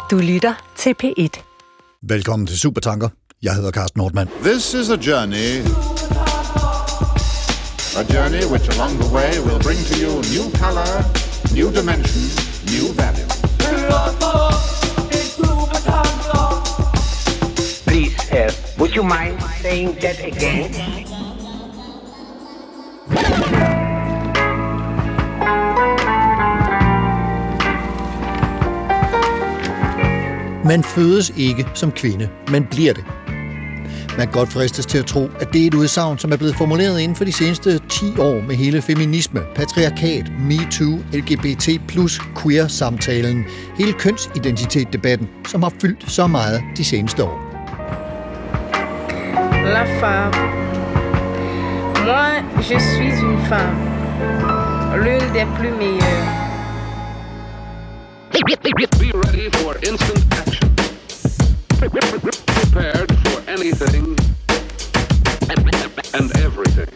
Du lytter til P1. Velkommen til Supertanker. Jeg hedder Carsten Nordmann. This is a journey which along the way will bring to you new color, new dimension, new value. Please, would you mind saying that again? Man fødes ikke som kvinde, man bliver det. Man kan godt fristes til at tro, at det er et udsagn, som er blevet formuleret inden for de seneste 10 år med hele feminisme, patriarkat, MeToo, LGBT+, queer-samtalen, hele kønsidentitet-debatten, som har fyldt så meget de seneste år. La femme. Moi, je suis une femme. L'une des plus meilleures. Be ready for instant action. Prepared for anything and everything.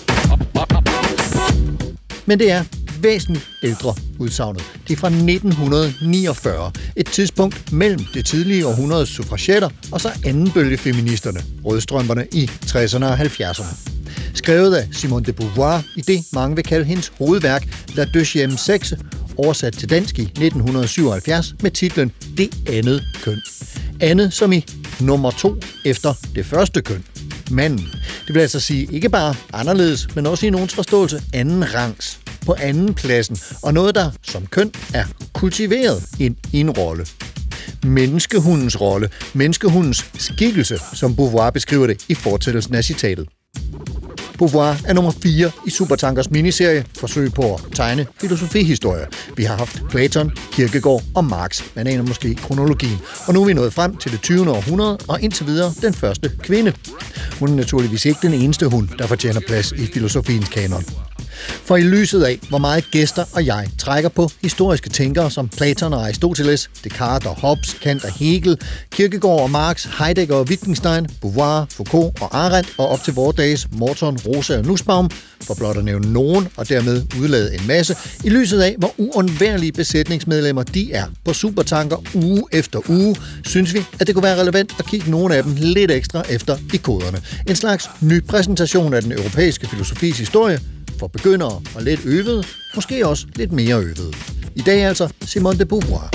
Men det er væsentligt ældre udsagnet. Det er fra 1949. Et tidspunkt mellem det tidlige århundredes suffragetter og så anden bølge feministerne, rødstrømperne i 60'erne og 70'erne. Skrevet af Simone de Beauvoir i det, mange vil kalde hendes hovedværk La Deuxième Sexe, oversat til dansk i 1977 med titlen Det andet køn. Andet som i nummer 2 efter det første køn. Manden. Det vil altså sige ikke bare anderledes, men også i nogens forståelse anden rangs. På anden pladsen, og noget, der som køn er kultiveret ind i en rolle. Menneskehundens rolle, menneskehundens skikkelse, som Beauvoir beskriver det i fortællelsen af citatet. Beauvoir er nummer 4 i Supertankers miniserie Forsøg på at tegne filosofihistorie. Vi har haft Platon, Kierkegaard og Marx. Man aner måske kronologien. Og nu er vi nået frem til det 20. århundrede, og indtil videre den første kvinde. Hun er naturligvis ikke den eneste hund, der fortjener plads i filosofiens kanon. For i lyset af, hvor meget gæster og jeg trækker på historiske tænkere som Platon og Aristoteles, Descartes og Hobbes, Kant og Hegel, Kierkegaard og Marx, Heidegger og Wittgenstein, Beauvoir, Foucault og Arendt og op til vore dages Morton, Rosa og Nussbaum, for blot at nævne nogen og dermed udlade en masse, i lyset af, hvor uundværlige besætningsmedlemmer de er på Supertanker uge efter uge, synes vi, at det kunne være relevant at kigge nogle af dem lidt ekstra efter i koderne. En slags ny præsentation af den europæiske filosofis historie, for begyndere og lidt øvede, måske også lidt mere øvede. I dag altså Simone de Beauvoir.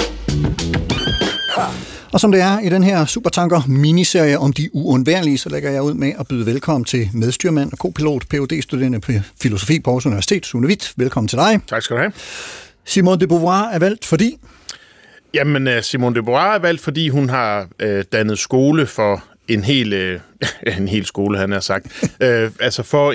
Og som det er i den her Supertanker miniserie om de uundværlige, så lægger jeg ud med at byde velkommen til medstyrmand og co-pilot, Ph.D.-studerende på filosofi på Aarhus Universitet, Sune Witt. Velkommen til dig. Tak skal du have. Simone de Beauvoir er valgt fordi? Jamen, Simone de Beauvoir er valgt, fordi hun har dannet skole for en hel skole, han har sagt. Altså for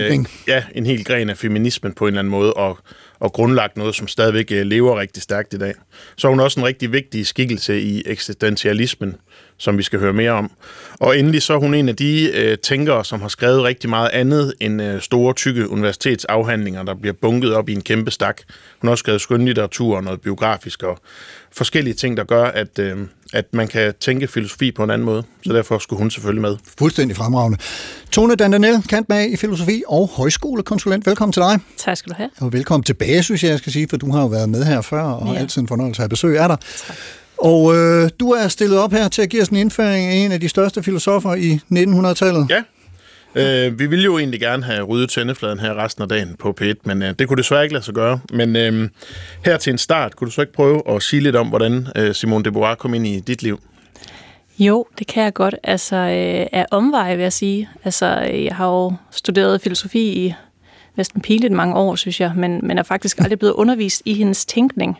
en hel gren af feminismen på en eller anden måde, og grundlagt noget, som stadigvæk lever rigtig stærkt i dag. Så er hun også en rigtig vigtig skikkelse i eksistentialismen, som vi skal høre mere om. Og endelig så er hun en af de tænkere, som har skrevet rigtig meget andet end store, tykke universitetsafhandlinger, der bliver bunket op i en kæmpe stak. Hun har også skrevet skønlitteratur og noget biografisk og forskellige ting, der gør, at man kan tænke filosofi på en anden måde. Så derfor skulle hun selvfølgelig med. Fuldstændig fremragende. Tone Dandanel, cand.mag i filosofi og højskolekonsulent. Velkommen til dig. Tak skal du have. Og velkommen tilbage, synes jeg skal sige, for du har jo været med her før, og altid en fornøjelse at have besøg af dig. Tak. Og du er stillet op her til at give os en indføring af en af de største filosofer i 1900-tallet. Ja. Vi ville jo egentlig gerne have ryddet tændefladen her resten af dagen på P1, men det kunne desværre ikke lade sig gøre. Men her til en start, kunne du så ikke prøve at sige lidt om, hvordan Simone de Beauvoir kom ind i dit liv? Jo, det kan jeg godt. Altså, af omveje vil jeg sige. Altså, jeg har jo studeret filosofi i næsten pinligt mange år, synes jeg, men er faktisk aldrig blevet undervist i hendes tænkning.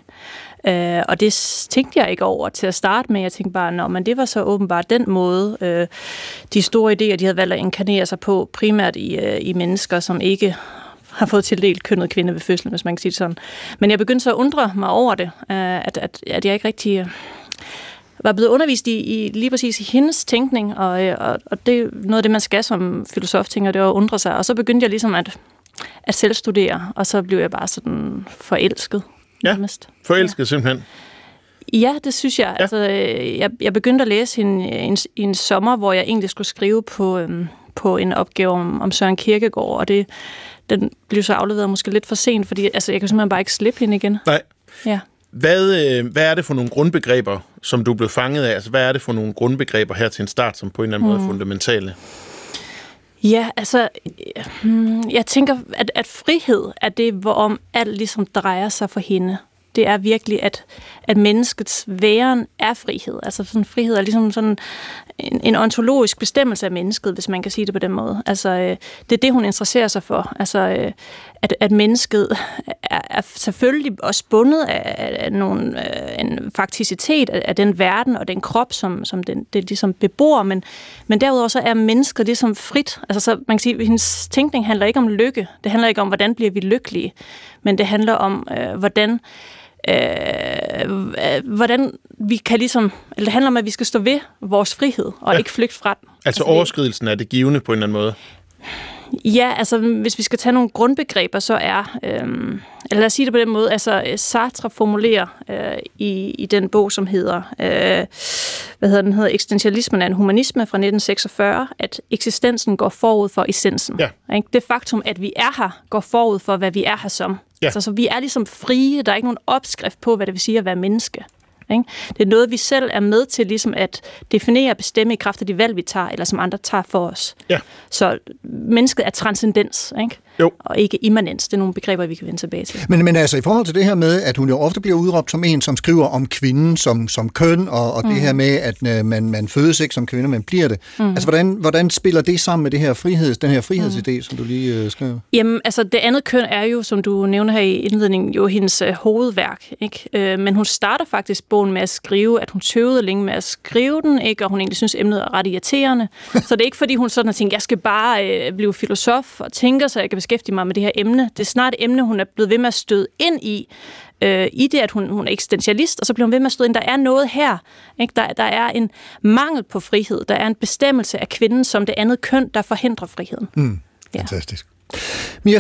Og det tænkte jeg ikke over til at starte med. Jeg tænkte bare, men det var så åbenbart den måde, de store idéer, de havde valgt at inkarnere sig på, primært i mennesker, som ikke har fået tildelt kønnet kvinde ved fødslen, hvis man kan sige det sådan. Men jeg begyndte så at undre mig over det, at jeg ikke rigtig var blevet undervist i lige præcis i hendes tænkning, og det er noget af det, man skal som filosof, tænker, det er at undre sig. Og så begyndte jeg ligesom at selvstudere, og så blev jeg bare sådan forelsket. Ja, forelsket simpelthen. Ja, det synes jeg. Ja. Altså, jeg begyndte at læse hende i en sommer, hvor jeg egentlig skulle skrive på en opgave om Søren Kierkegaard, og den blev så afleveret måske lidt for sent, fordi altså, jeg kan simpelthen bare ikke slippe hende igen. Nej. Ja. Hvad er det for nogle grundbegreber, som du blev fanget af? Altså, hvad er det for nogle grundbegreber her til en start, som på en eller anden måde er fundamentale? Ja, altså, jeg tænker, at frihed er det, hvorom alt ligesom drejer sig for hende. Det er virkelig, at menneskets væren er frihed. Altså sådan frihed er ligesom sådan en ontologisk bestemmelse af mennesket, hvis man kan sige det på den måde. Altså, det er det, hun interesserer sig for. Altså, at mennesket er selvfølgelig også bundet af en fakticitet af den verden og den krop, som det ligesom bebor, men derudover så er mennesket ligesom frit. Altså, så man kan sige, at hendes tænkning handler ikke om lykke. Det handler ikke om, hvordan bliver vi lykkelige, men det handler om, hvordan vi kan ligesom, eller det handler om, at vi skal stå ved vores frihed, og ikke flygte fra den. Altså overskridelsen af det givne på en eller anden måde? Ja, altså hvis vi skal tage nogle grundbegreber, så er, eller lad os sige det på den måde, altså Sartre formulerer i den bog, som hedder, den hedder Eksistentialismen af en humanisme fra 1946, at eksistensen går forud for essensen. Ja. Det faktum, at vi er her, går forud for, hvad vi er her som. Ja. Altså, så vi er ligesom frie, der er ikke nogen opskrift på, hvad det vil sige at være menneske. Det er noget, vi selv er med til ligesom at definere og bestemme i kraft af de valg, vi tager, eller som andre tager for os. Ja. Så mennesket er transcendens, ikke? Jo. Og ikke immanens. Det er nogle begreber, vi kan vende tilbage til. Men altså i forhold til det her med, at hun jo ofte bliver udråbt som en, som skriver om kvinden som køn, og det her med, at man fødes ikke som kvinde, man bliver det. Altså hvordan spiller det sammen med det her den her frihedsidé, som du lige skrev? Jamen, altså det andet køn er jo, som du nævner her i indledningen, jo hendes hovedværk, ikke? Men hun starter faktisk bogen med at skrive, at hun tøvede længe med at skrive den, ikke? Og hun egentlig synes, emnet er ret irriterende. Så det er ikke, fordi hun sådan har tænkt, jeg skal bare blive filosof og tænker, så jeg kan beskæftige mig med det her emne. Det er snart et emne, hun er blevet ved med at støde ind i det, at hun er eksistentialist, og så bliver hun ved med at støde ind. Der er noget her. Ikke? Der er en mangel på frihed. Der er en bestemmelse af kvinden som det andet køn, der forhindrer friheden. Fantastisk. Mia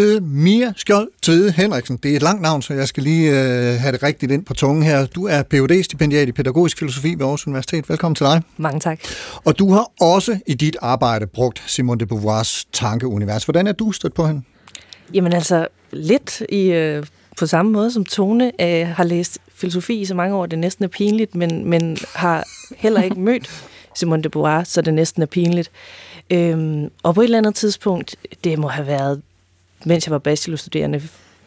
Skjold Tvede Henriksen. Det er et langt navn, så jeg skal lige have det rigtigt ind på tungen her. Du er Ph.D.-stipendiat i pædagogisk filosofi ved Aarhus Universitet. Velkommen til dig. Mange tak. Og du har også i dit arbejde brugt Simone de Beauvoirs tankeunivers. Hvordan er du stødt på hende? Jamen altså, lidt på samme måde som Tone har læst filosofi i så mange år, det næsten er pinligt, men har heller ikke mødt Simone de Beauvoir, så det næsten er pinligt. Og på et eller andet tidspunkt, det må have været, mens jeg var bachelorstuderende,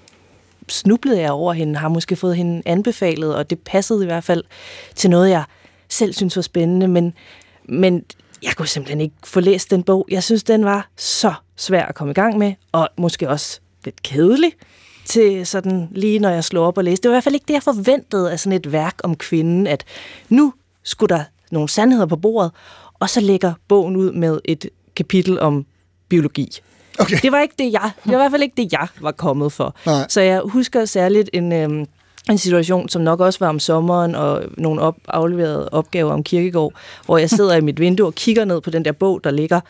snublede jeg over hende, har måske fået hende anbefalet, og det passede i hvert fald til noget, jeg selv synes var spændende, men jeg kunne simpelthen ikke få læst den bog. Jeg synes, den var så svær at komme i gang med, og måske også lidt kedelig til sådan lige når jeg slog op og læste. Det var i hvert fald ikke det, jeg forventede af sådan et værk om kvinden, at nu skulle der nogle sandheder på bordet, og så lægger bogen ud med et kapitel om biologi. Okay. Det var i hvert fald ikke det, jeg var kommet for. Nej. Så jeg husker særligt en situation, som nok også var om sommeren, og nogle afleverede opgaver om Kierkegaard, hvor jeg sidder i mit vindue og kigger ned på den der bog, der ligger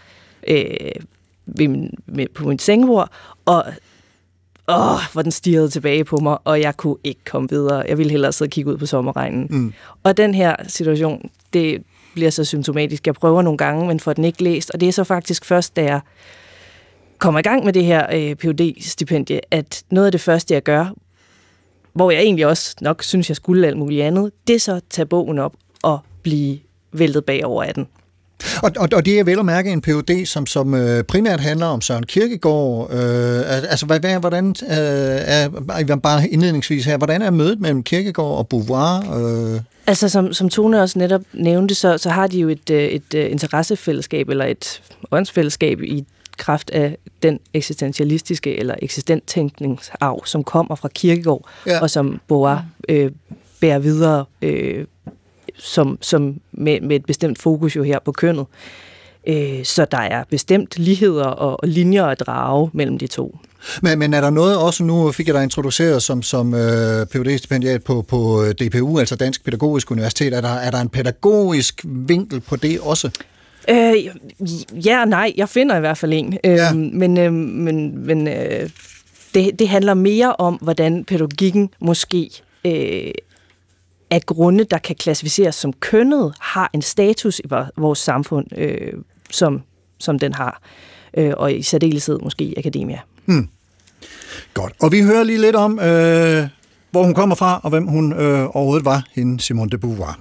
på mit sengebord, og hvor den stirrede tilbage på mig, og jeg kunne ikke komme videre. Jeg ville hellere sidde og kigge ud på sommerregnen. Og den her situation, det bliver så symptomatisk. Jeg prøver nogle gange, men får den ikke læst, og det er så faktisk først, da jeg kommer i gang med det her Ph.D.-stipendie, at noget af det første, jeg gør, hvor jeg egentlig også nok synes, jeg skulle alt muligt andet, det er så at tage bogen op og blive væltet bagover af den. Og det er vel at mærke en Ph.D., som primært handler om Søren Kierkegaard. Hvordan bare indledningsvis her, hvordan er mødet mellem Kierkegaard og Beauvoir? Altså, som Tone også netop nævnte, så har de jo et interessefællesskab, eller et åndsfællesskab i kraft af den eksistentialistiske eller eksistenttænkningsarv, som kommer fra Kierkegaard, og som Beauvoir bærer videre som med et bestemt fokus jo her på kønnet. Så der er bestemt ligheder og linjer at drage mellem de to. Men er der noget også, nu fik jeg dig introduceret som Ph.D.-stipendiat på DPU, altså Dansk Pædagogisk Universitet. Er der en pædagogisk vinkel på det også? Ja og nej, jeg finder i hvert fald en. Men det handler mere om, hvordan pædagogikken måske af grunde, der kan klassificeres som kønnet, har en status i vores samfund, som den har. Og i særdeleshed måske i akademia. Godt. Og vi hører lige lidt om, hvor hun kommer fra, og hvem hun overhovedet var, hende Simone de Beauvoir.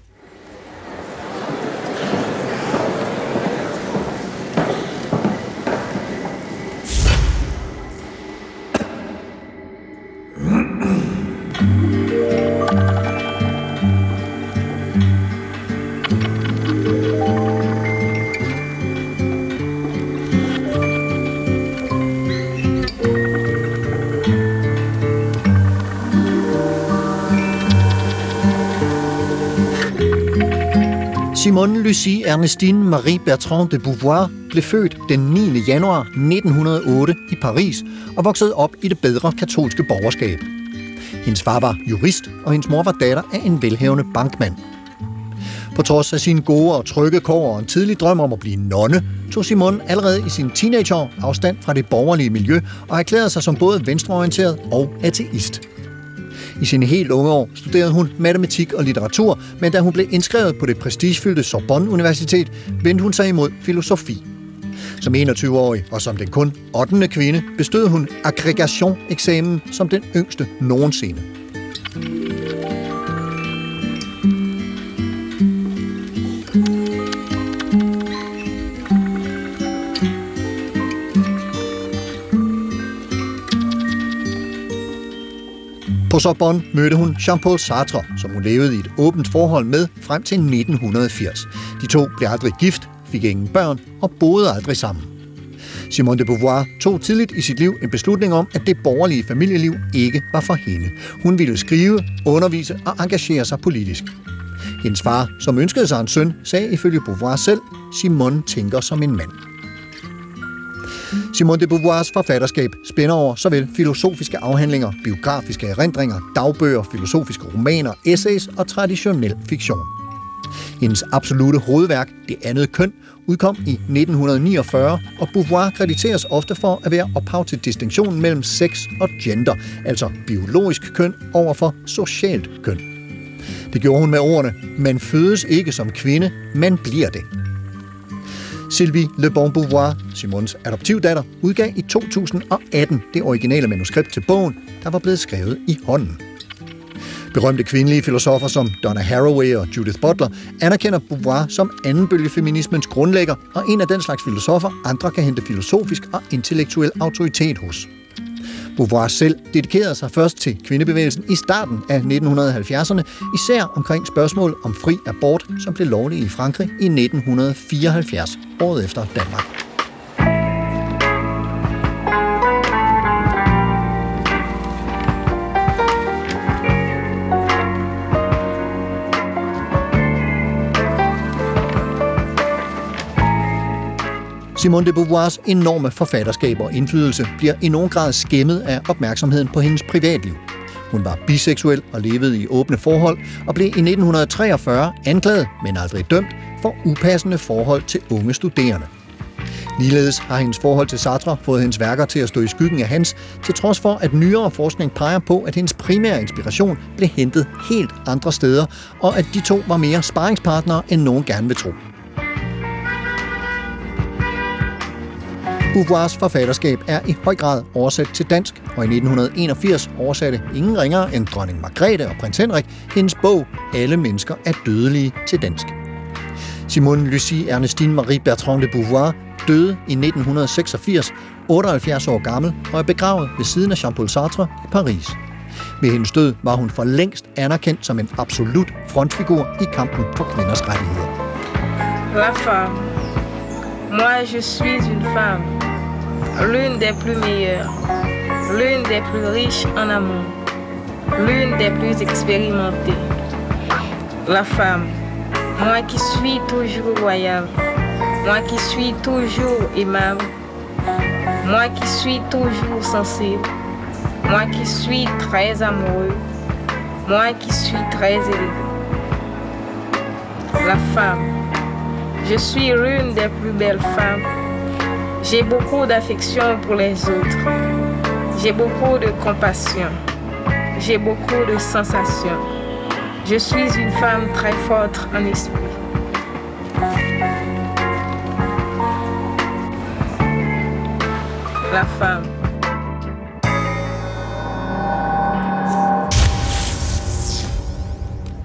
Simone Lucie Ernestine Marie Bertrand de Beauvoir blev født den 9. januar 1908 i Paris og voksede op i det bedre katolske borgerskab. Hendes far var jurist, og hendes mor var datter af en velhavende bankmand. På trods af sine gode og trygge kår og en tidlig drøm om at blive nonne, tog Simone allerede i sine teenageår afstand fra det borgerlige miljø og erklærede sig som både venstreorienteret og ateist. I sine helt unge år studerede hun matematik og litteratur, men da hun blev indskrevet på det prestigefyldte Sorbonne Universitet, vendte hun sig imod filosofi. Som 21-årig og som den kun 8. kvinde bestod hun agrégation-eksamen som den yngste nogensinde. På Sorbonne mødte hun Jean-Paul Sartre, som hun levede i et åbent forhold med frem til 1980. De to blev aldrig gift, fik ingen børn og boede aldrig sammen. Simone de Beauvoir tog tidligt i sit liv en beslutning om, at det borgerlige familieliv ikke var for hende. Hun ville skrive, undervise og engagere sig politisk. Hendes far, som ønskede sig en søn, sagde ifølge Beauvoir selv, Simone tænker som en mand. Simone de Beauvoirs forfatterskab spænder over såvel filosofiske afhandlinger, biografiske erindringer, dagbøger, filosofiske romaner, essays og traditionel fiktion. Hendes absolute hovedværk, Det andet køn, udkom i 1949, og Beauvoir krediteres ofte for at være ophav til distinktionen mellem sex og gender, altså biologisk køn overfor socialt køn. Det gjorde hun med ordene, man fødes ikke som kvinde, man bliver det. Sylvie Le Bon Beauvoir, Simons adoptivdatter, udgav i 2018 det originale manuskript til bogen, der var blevet skrevet i hånden. Berømte kvindelige filosofer som Donna Haraway og Judith Butler anerkender Beauvoir som andenbølgefeminismens grundlægger og en af den slags filosofer, andre kan hente filosofisk og intellektuel autoritet hos. Beauvoir selv dedikerede sig først til kvindebevægelsen i starten af 1970'erne, især omkring spørgsmål om fri abort, som blev lovlig i Frankrig i 1974, året efter Danmark. Simone de Beauvoirs enorme forfatterskab og indflydelse bliver i nogen grad skæmmet af opmærksomheden på hendes privatliv. Hun var biseksuel og levede i åbne forhold og blev i 1943 anklaget, men aldrig dømt, for upassende forhold til unge studerende. Ligeledes har hendes forhold til Sartre fået hendes værker til at stå i skyggen af hans, til trods for at nyere forskning peger på, at hendes primære inspiration blev hentet helt andre steder, og at de to var mere sparringspartnere, end nogen gerne vil tro. Beauvoirs forfatterskab er i høj grad oversat til dansk, og i 1981 oversatte ingen ringere end dronning Margrethe og prins Henrik hendes bog Alle mennesker er dødelige til dansk. Simone Lucie Ernestine Marie Bertrand de Beauvoir døde i 1986, 78 år gammel, og er begravet ved siden af Jean-Paul Sartre i Paris. Ved hendes død var hun for længst anerkendt som en absolut frontfigur i kampen for kvinders rettigheder. La femme. Moi, je suis une femme, l'une des plus meilleures, l'une des plus riches en amour, l'une des plus expérimentées. La femme, moi qui suis toujours royale, moi qui suis toujours aimable, moi qui suis toujours sensible, moi qui suis très amoureux, moi qui suis très élégant. La femme. Je suis l'une des plus belles femmes. J'ai beaucoup d'affection pour les autres. J'ai beaucoup de compassion. J'ai beaucoup de sensations. Je suis une femme très forte en esprit. La femme.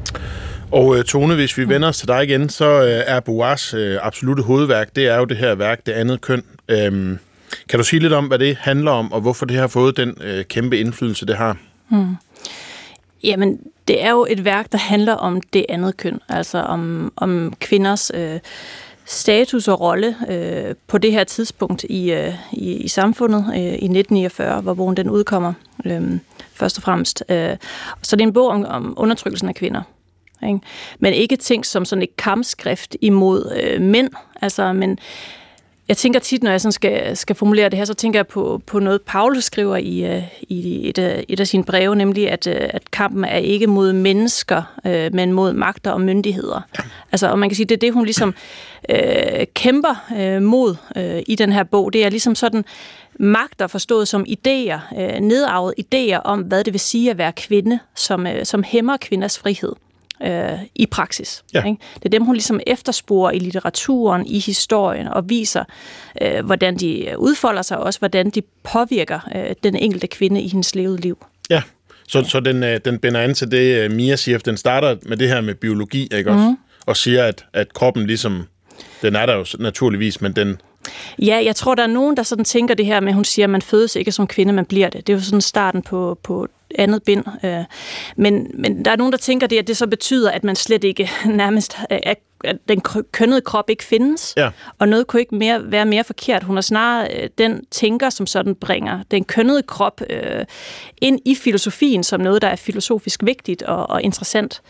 Og Tone, hvis vi vender os til dig igen, så er Beauvoirs absolutte hovedværk, det er jo det her værk, Det andet køn. Kan du sige lidt om, hvad det handler om, og hvorfor det har fået den kæmpe indflydelse, det har? Jamen, det er jo et værk, der handler om det andet køn, altså om kvinders status og rolle på det her tidspunkt i samfundet i 1949, hvor bogen den udkommer først og fremmest. Så det er en bog om undertrykkelsen af kvinder. Ikke? Men ikke tænkt som sådan et kampskrift imod mænd, altså, men jeg tænker tit, når jeg sådan skal formulere det her, så tænker jeg på noget, Paulus skriver i et af sine breve, nemlig at kampen er ikke mod mennesker, men mod magter og myndigheder. Altså, og man kan sige, det er det, hun ligesom kæmper mod i den her bog. Det er ligesom sådan magter forstået som idéer, nedarvede idéer om, hvad det vil sige at være kvinde, som hæmmer kvinders frihed. I praksis. Ja. Ikke? Det er dem, hun ligesom eftersporer i litteraturen, i historien, og viser, hvordan de udfolder sig, og også hvordan de påvirker den enkelte kvinde i hendes levede liv. Ja, så den binder an til det, Mia siger, den starter med det her med biologi, ikke også? Og siger, at kroppen ligesom, den er der jo naturligvis, men den... Ja, jeg tror, der er nogen, der sådan tænker det her med, hun siger, at man fødes ikke som kvinde, man bliver det. Det er jo sådan starten på andet bind. Men der er nogen, der tænker det, at det så betyder, at man slet ikke nærmest, at den kønnede krop ikke findes. Ja. Og noget kunne ikke være mere forkert. Hun er snarere den tænker, som sådan bringer den kønnede krop ind i filosofien, som noget, der er filosofisk vigtigt og interessant.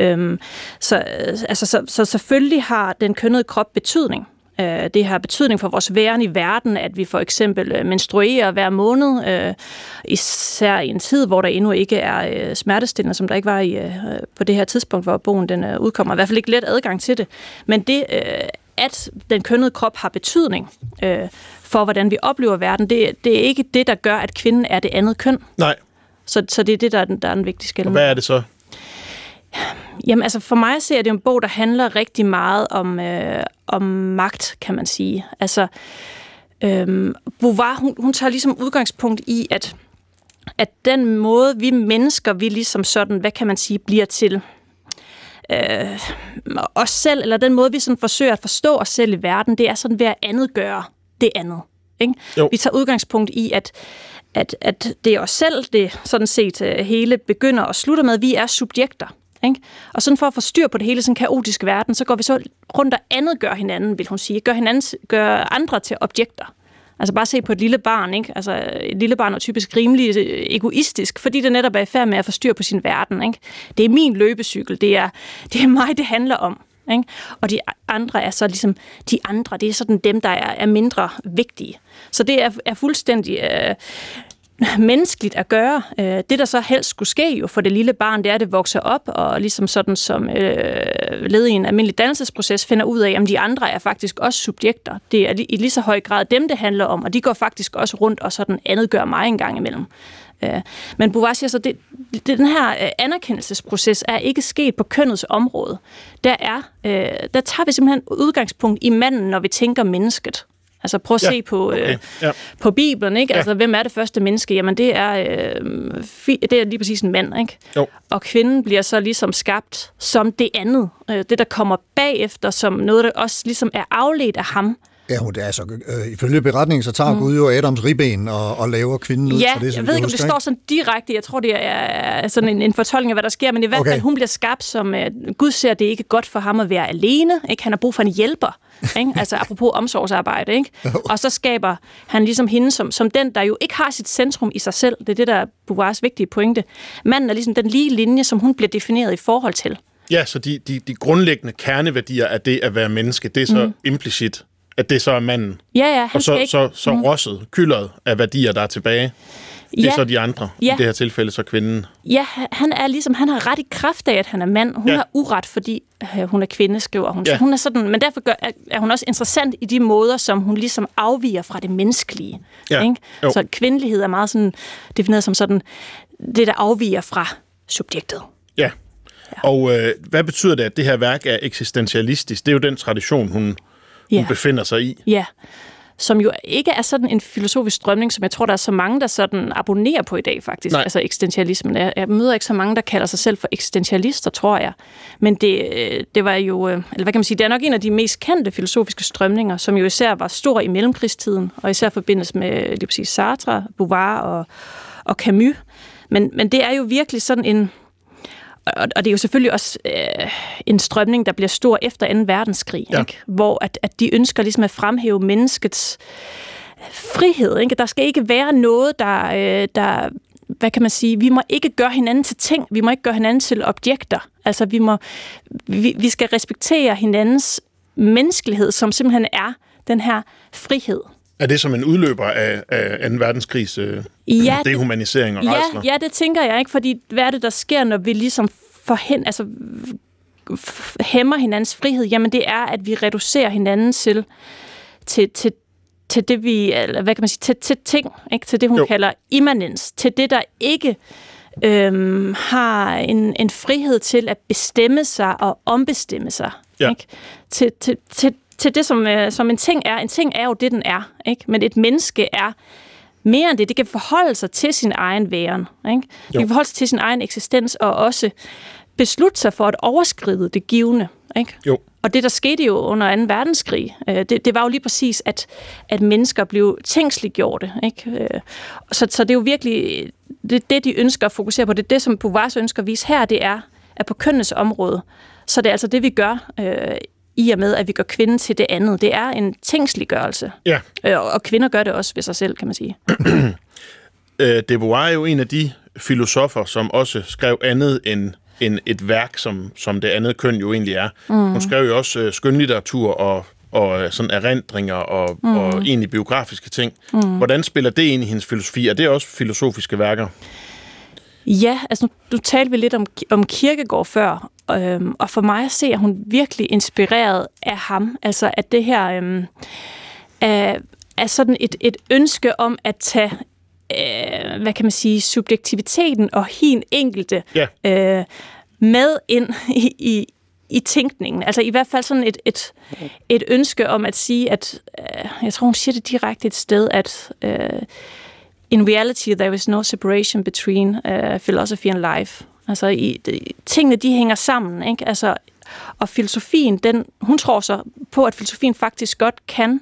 Så selvfølgelig har den kønnede krop betydning. Det har betydning for vores væren i verden, at vi for eksempel menstruerer hver måned, især i en tid, hvor der endnu ikke er smertestillende, som der ikke var på det her tidspunkt, hvor bogen den udkommer. I hvert fald ikke let adgang til det. Men det, at den kønnede krop har betydning for, hvordan vi oplever verden, det er ikke det, der gør, at kvinden er det andet køn. Nej. Så det er det, der er den vigtige skelnen. Og hvad er det så? Jamen, altså for mig ser det en bog, der handler rigtig meget om magt, kan man sige. Altså, Beauvoir, hun tager ligesom udgangspunkt i, at den måde, vi mennesker, vi ligesom sådan, hvad kan man sige, bliver til os selv, eller den måde, vi sådan forsøger at forstå os selv i verden, det er sådan ved at andet gøre det andet. Ikke? Vi tager udgangspunkt i, at det er os selv, det sådan set hele begynder og slutter med, vi er subjekter. Ikke? Og sådan for at få styr på det hele, sådan en kaotisk verden, så går vi så rundt og andet gør hinanden, vil hun sige. Gør andre til objekter. Altså bare se på et lille barn, ikke? Altså et lille barn er typisk rimelig egoistisk, fordi det netop er i færd med at få styr på sin verden, ikke? Det er min løbecykel, det er mig, det handler om. Ikke? Og de andre er så ligesom de andre, det er sådan dem, der er mindre vigtige. Så det er fuldstændig menneskeligt at gøre. Det, der så helst skulle ske jo for det lille barn, det er, at det vokser op, og ligesom sådan som led i en almindelig dannelsesproces, finder ud af, at de andre er faktisk også subjekter. Det er i lige så høj grad dem, det handler om, og de går faktisk også rundt og sådan andet gør mig en gang imellem. Men Beauvoir siger så, den her anerkendelsesproces er ikke sket på kønnets område. Der tager vi simpelthen udgangspunkt i manden, når vi tænker mennesket. Altså prøv at se på Bibelen, ikke? Altså hvem er det første menneske? Jamen det er lige præcis en mand, ikke? Jo. Og kvinden bliver så ligesom skabt som det andet. Det der kommer bagefter, som noget der også ligesom er afledt af ham. Ja, det er altså, ifølge beretningen, så tager Gud jo Adams ribben og laver kvinden ud for det. Jeg ved ikke, om det står sådan direkte. Jeg tror, det er sådan en fortolkning af, hvad der sker. Men i hvert fald, hun bliver skabt som, Gud ser det ikke godt for ham at være alene. Ikke? Han har brug for en hjælper. Ikke? Altså apropos omsorgsarbejde. Ikke? Og så skaber han ligesom hende som den, der jo ikke har sit centrum i sig selv. Det er det, der er Beauvoirs vigtige pointe. Manden er ligesom den lige linje, som hun bliver defineret i forhold til. Ja, så de grundlæggende kerneværdier af det at være menneske, det er så implicit, at det så er manden. Ja, og så rosset, kyldret af værdier, der er tilbage. Det er så de andre, i det her tilfælde så kvinden. Ja, han har ret i kraft af, at han er mand. Hun har uret, fordi hun er kvinde, skriver hun. Så hun er sådan, men derfor er hun også interessant i de måder, som hun ligesom afviger fra det menneskelige. Ja. Ikke? Så kvindelighed er meget sådan defineret som sådan det, der afviger fra subjektet. Ja. Og hvad betyder det, at det her værk er eksistentialistisk? Det er jo den tradition, hun befinder sig i. Ja, som jo ikke er sådan en filosofisk strømning, som jeg tror, der er så mange, der sådan abonnerer på i dag, faktisk. Nej. Altså eksistentialismen. Jeg møder ikke så mange, der kalder sig selv for eksistentialister, tror jeg. Men det var jo, eller hvad kan man sige, det er nok en af de mest kendte filosofiske strømninger, som jo især var stor i mellemkrigstiden, og især forbindes med lige præcis Sartre, Beauvoir og Camus. Men det er jo virkelig sådan en, og det er jo selvfølgelig også en strømning, der bliver stor efter 2. verdenskrig, ikke? Hvor at de ønsker ligesom at fremhæve menneskets frihed. Ikke? Der skal ikke være noget, der hvad kan man sige, vi må ikke gøre hinanden til ting, vi må ikke gøre hinanden til objekter. Altså vi skal respektere hinandens menneskelighed, som simpelthen er den her frihed. Er det som en udløber af 2. verdenskrigs dehumanisering og rædsler? Ja, det tænker jeg ikke, fordi hvad er det, der sker, når vi ligesom hæmmer hinandens frihed? Jamen det er, at vi reducerer hinanden til det vi, eller hvad kan man sige, til ting, ikke? Til det hun kalder immanens, til det der ikke har en frihed til at bestemme sig og ombestemme sig, ikke? Til det, som en ting er. En ting er jo det, den er, ikke? Men et menneske er mere end det. Det kan forholde sig til sin egen væren, ikke? Det kan forholde sig til sin egen eksistens, og også beslutte sig for at overskride det givne, ikke? Jo. Og det, der skete jo under 2. verdenskrig, det var jo lige præcis, at mennesker blev tingsliggjorte, ikke? Så det er jo virkelig det, de ønsker at fokusere på. Det er det, som Beauvoir ønsker at vise her, det er, at på kønnes område, så det er altså det, vi gør i og med, at vi gør kvinden til det andet. Det er en tingsliggørelse. Ja. Og kvinder gør det også ved sig selv, kan man sige. Beauvoir er jo en af de filosofer, som også skrev andet end et værk, som det andet køn jo egentlig er. Hun skrev jo også skønlitteratur og sådan erindringer og egentlig biografiske ting. Hvordan spiller det ind i hendes filosofi? Er det også filosofiske værker? Ja, altså nu talte vi lidt om Kierkegaard før, og for mig ser hun virkelig inspireret af ham. Altså at det her er sådan et ønske om at tage hvad kan man sige, subjektiviteten og hin enkelte med ind i tænkningen. Altså i hvert fald sådan et ønske om at sige, at jeg tror, hun siger det direkte et sted, at in reality there is no separation between philosophy and life. Altså tingene, de hænger sammen, ikke? Altså, og filosofien, hun tror så på, at filosofien faktisk godt kan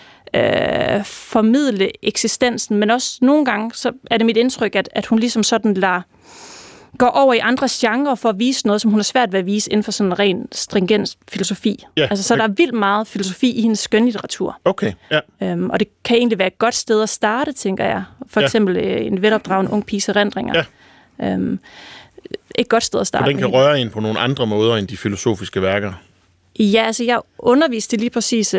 formidle eksistensen, men også nogle gange, så er det mit indtryk, at hun ligesom sådan går over i andre genrer for at vise noget, som hun har svært ved at vise inden for sådan en ren stringent filosofi. Ja, altså, så der er vildt meget filosofi i hendes skønlitteratur. Okay, ja. Og det kan egentlig være et godt sted at starte, tænker jeg. For eksempel en velopdragen ung piges erindringer. Ja. Et godt sted at starte. Og den kan røre ind på nogle andre måder end de filosofiske værker. Ja, altså jeg underviste lige præcis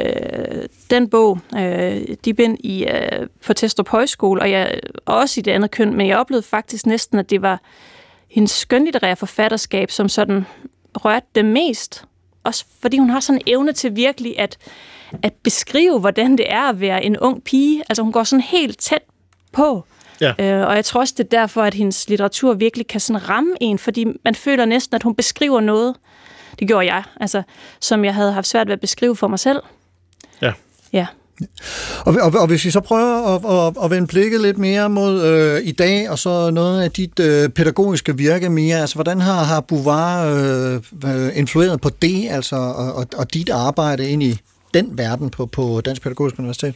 den bog, de bind på Testrup Højskole, og jeg også i det andet køn, men jeg oplevede faktisk næsten, at det var hendes skønlitterære forfatterskab, som sådan rørte det mest. Også fordi hun har sådan en evne til virkelig at beskrive, hvordan det er at være en ung pige. Altså hun går sådan helt tæt på. Ja. Og jeg tror også, det er derfor, at hendes litteratur virkelig kan sådan ramme en, fordi man føler næsten, at hun beskriver noget. Det gjorde jeg, altså, som jeg havde haft svært ved at beskrive for mig selv. Ja. Ja. Og hvis vi så prøver at vende blikket lidt mere mod i dag, og så noget af dit pædagogiske virke mere, altså hvordan har Beauvoir influeret på det, altså, og dit arbejde ind i den verden på Dansk Pædagogisk Universitet?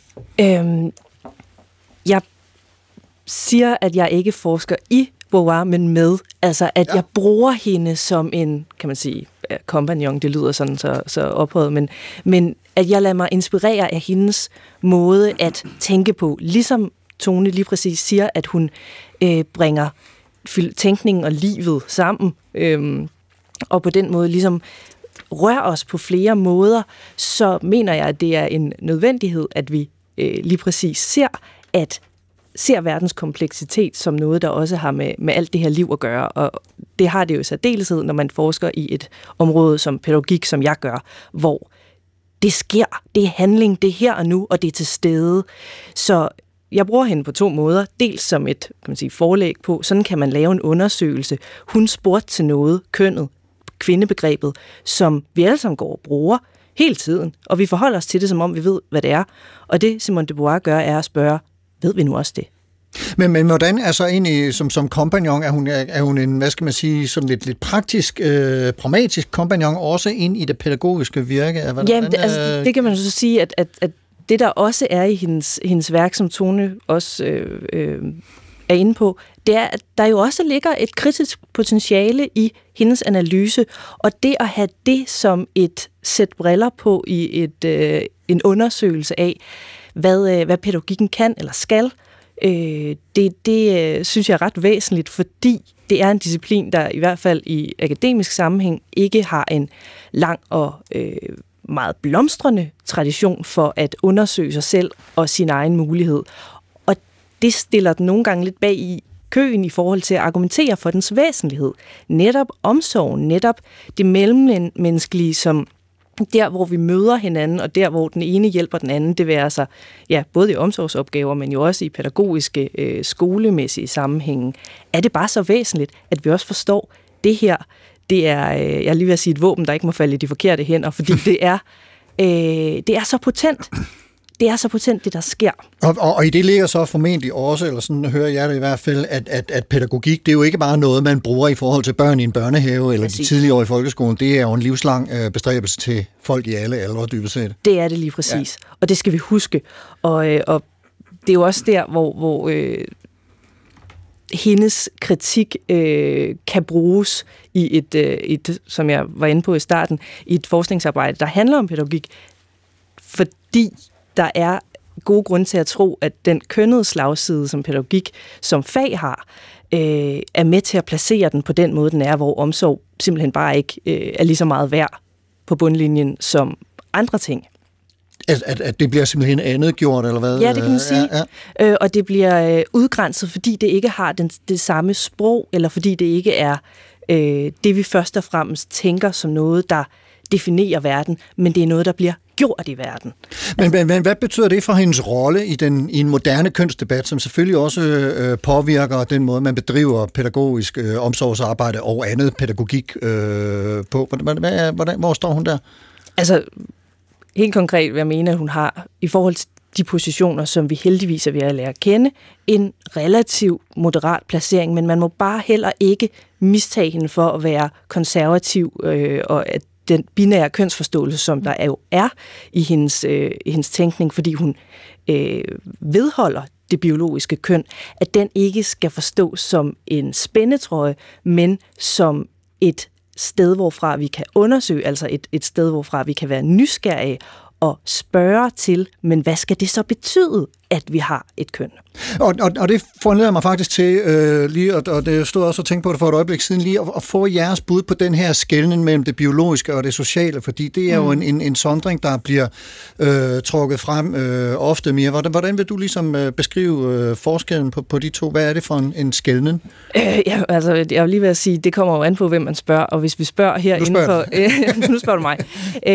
Jeg siger, at jeg ikke forsker i Beauvoir, men med. Altså, at jeg bruger hende som en, kan man sige, kompagnon, det lyder sådan så ophøjet, men at jeg lader mig inspirere af hendes måde at tænke på. Ligesom Tone lige præcis siger, at hun bringer tænkningen og livet sammen, og på den måde ligesom rører os på flere måder, så mener jeg, at det er en nødvendighed, at vi lige præcis ser verdens kompleksitet som noget, der også har med alt det her liv at gøre. Og det har det jo i særdeleshed, når man forsker i et område som pædagogik, som jeg gør, hvor det sker, det er handling, det er her og nu, og det er til stede. Så jeg bruger hende på 2 måder. Dels som et, kan man sige, forlæg på, sådan kan man lave en undersøgelse. Hun spurgte til noget, kønnet, kvindebegrebet, som vi alle sammen går og bruger hele tiden, og vi forholder os til det, som om vi ved, hvad det er. Og det, Simone de Beauvoir gør, er at spørge, ved vi nu også det? Men hvordan er så egentlig som kompagnon, er hun en, hvad skal man sige, sådan lidt praktisk, pragmatisk kompagnon, også ind i det pædagogiske virke? Jamen, det kan man så sige, at det, der også er i hendes værk, som Tone også er inde på, det er, at der jo også ligger et kritisk potentiale i hendes analyse, og det at have det som et sæt briller på i en undersøgelse af, hvad pædagogikken kan eller skal, det synes jeg er ret væsentligt, fordi det er en disciplin, der i hvert fald i akademisk sammenhæng ikke har en lang og meget blomstrende tradition for at undersøge sig selv og sin egen mulighed. Og det stiller den nogle gange lidt bag i køen i forhold til at argumentere for dens væsentlighed. Netop omsorgen, netop det mellemmenneskelige, som der, hvor vi møder hinanden, og der, hvor den ene hjælper den anden, det vil altså, ja, både i omsorgsopgaver, men jo også i pædagogiske, skolemæssige sammenhænge, er det bare så væsentligt, at vi også forstår, det her, det er, jeg er lige ved at sige et våben, der ikke må falde i de forkerte hænder, fordi det er så potent. Det er så potent, det der sker. Og i det ligger så formentlig også, eller sådan hører jeg det i hvert fald, at pædagogik, det er jo ikke bare noget, man bruger i forhold til børn i en børnehave, eller de tidlige år i folkeskolen. Det er jo en livslang bestræbelse til folk i alle aldre, dybest set. Det er det lige præcis. Ja. Og det skal vi huske. Og det er jo også der, hvor hendes kritik kan bruges i et, som jeg var inde på i starten, i et forskningsarbejde, der handler om pædagogik, fordi der er gode grunde til at tro, at den kønnede slagside, som pædagogik som fag har, er med til at placere den på den måde, den er, hvor omsorg simpelthen bare ikke er lige så meget værd på bundlinjen som andre ting. At det bliver simpelthen andet gjort, eller hvad? Ja, det kan man sige. Ja. Og det bliver udgrænset, fordi det ikke har det samme sprog, eller fordi det ikke er det, vi først og fremmest tænker som noget, der definerer verden, men det er noget, der bliver gjort i verden. Men hvad betyder det for hendes rolle i en moderne kønsdebat, som selvfølgelig også påvirker den måde, man bedriver pædagogisk omsorgsarbejde og andet pædagogik på? Hvor står hun der? Altså, helt konkret vil jeg mene, at hun har, i forhold til de positioner, som vi heldigvis er ved at lære at kende, en relativ moderat placering, men man må bare heller ikke mistage hende for at være konservativ, og at den binære kønsforståelse, som der jo er i hendes tænkning, fordi hun vedholder det biologiske køn, at den ikke skal forstås som en spændetrøje, men som et sted, hvorfra vi kan undersøge, altså et sted, hvorfra vi kan være nysgerrige og spørge til, men hvad skal det så betyde, at vi har et køn? Og det foranleder mig faktisk til lige, og det stod også og tænkte på det for et øjeblik siden, lige at få jeres bud på den her skelnen mellem det biologiske og det sociale, fordi det er jo en sondring, der bliver trukket frem ofte mere. Hvordan vil du ligesom beskrive forskellen på de to? Hvad er det for en skelnen? Ja, altså, jeg vil lige ved at sige, det kommer jo an på, hvem man spørger, og hvis vi spørger her inden for... Nu spørger du mig.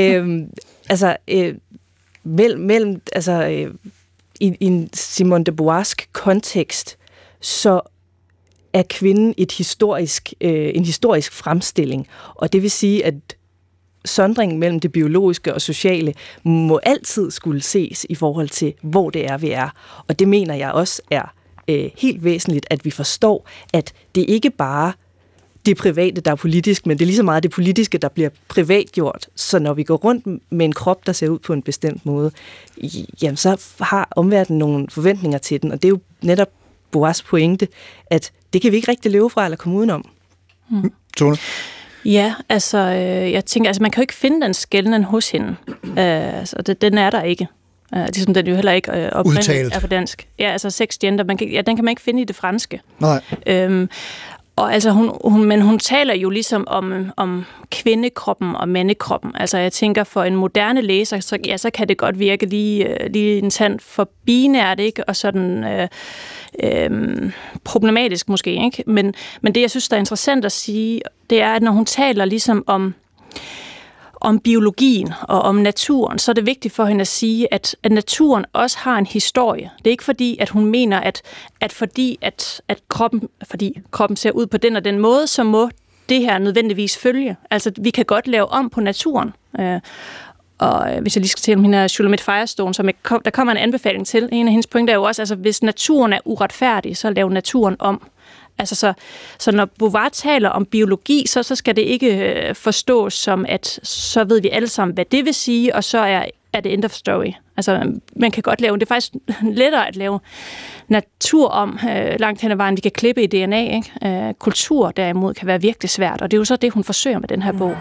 I en Simone de Beauvoirsk kontekst, så er kvinden en historisk fremstilling. Og det vil sige, at sondringen mellem det biologiske og sociale må altid skulle ses i forhold til, hvor det er, vi er. Og det mener jeg også er helt væsentligt, at vi forstår, at det ikke bare det private, der er politisk, men det er lige så meget det politiske, der bliver privatgjort. Så når vi går rundt med en krop, der ser ud på en bestemt måde, jamen så har omverdenen nogle forventninger til den, og det er jo netop Beauvoirs pointe, at det kan vi ikke rigtig leve fra eller komme udenom. Tone? Ja, altså, jeg tænker, altså man kan jo ikke finde den skelnen hos hende. Den er der ikke. Ligesom den jo heller ikke oprindeligt er på dansk. Ja, altså sex gender, den kan man ikke finde i det franske. Nej. Og altså hun taler jo ligesom om kvindekroppen og mandekroppen. Altså jeg tænker, for en moderne læser, så kan det godt virke lige en tand for binært, ikke? Og sådan problematisk måske, ikke? Men det, jeg synes, der er interessant at sige, det er, at når hun taler ligesom om biologien og om naturen, så er det vigtigt for hende at sige, at naturen også har en historie. Det er ikke fordi, at hun mener, at fordi kroppen ser ud på den og den måde, så må det her nødvendigvis følge. Altså, vi kan godt lave om på naturen. Og hvis jeg lige skal tale om hende her Shulamit Firestone, der kommer en anbefaling til. En af hendes pointer er jo også, altså hvis naturen er uretfærdig, så lav naturen om. Altså så når Beauvoir taler om biologi, så skal det ikke forstås som, at så ved vi alle sammen, hvad det vil sige, og så er det end of story. Altså man kan godt lave, det er faktisk lettere at lave natur om langt hen ad vejen, vi kan klippe i DNA. Ikke? Kultur derimod kan være virkelig svært, og det er jo så det, hun forsøger med den her bog.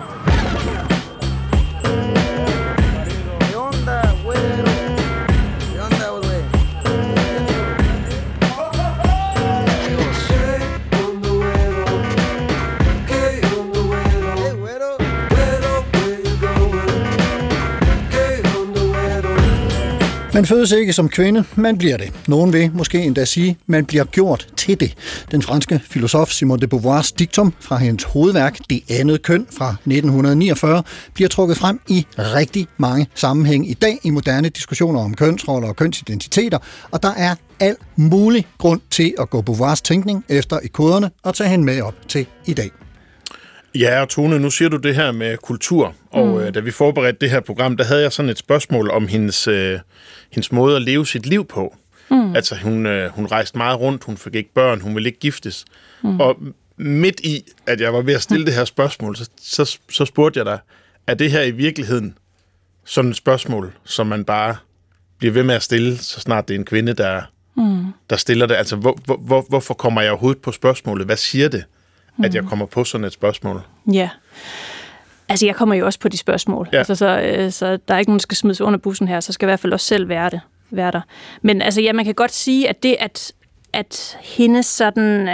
Man fødes ikke som kvinde, man bliver det. Nogen vil måske endda sige, man bliver gjort til det. Den franske filosof Simone de Beauvoirs diktum fra hendes hovedværk Det andet køn fra 1949 bliver trukket frem i rigtig mange sammenhæng i dag i moderne diskussioner om kønsroller og kønsidentiteter, og der er al mulig grund til at gå Beauvoirs tænkning efter i koderne og tage hende med op til i dag. Ja, og Tone, nu siger du det her med kultur, og da vi forberedte det her program, der havde jeg sådan et spørgsmål om hendes måde at leve sit liv på. Altså, hun rejste meget rundt, hun fik ikke børn, hun ville ikke giftes. Og midt i, at jeg var ved at stille det her spørgsmål, så spurgte jeg dig, er det her i virkeligheden sådan et spørgsmål, som man bare bliver ved med at stille, så snart det er en kvinde, der stiller det? Altså, hvorfor kommer jeg overhovedet på spørgsmålet? Hvad siger det, at jeg kommer på sådan et spørgsmål? Ja. Altså, jeg kommer jo også på de spørgsmål. Ja. Altså, så der er ikke nogen, der skal smides under bussen her, så skal jeg i hvert fald også selv være der. Men altså, ja, man kan godt sige, at det, at hendes sådan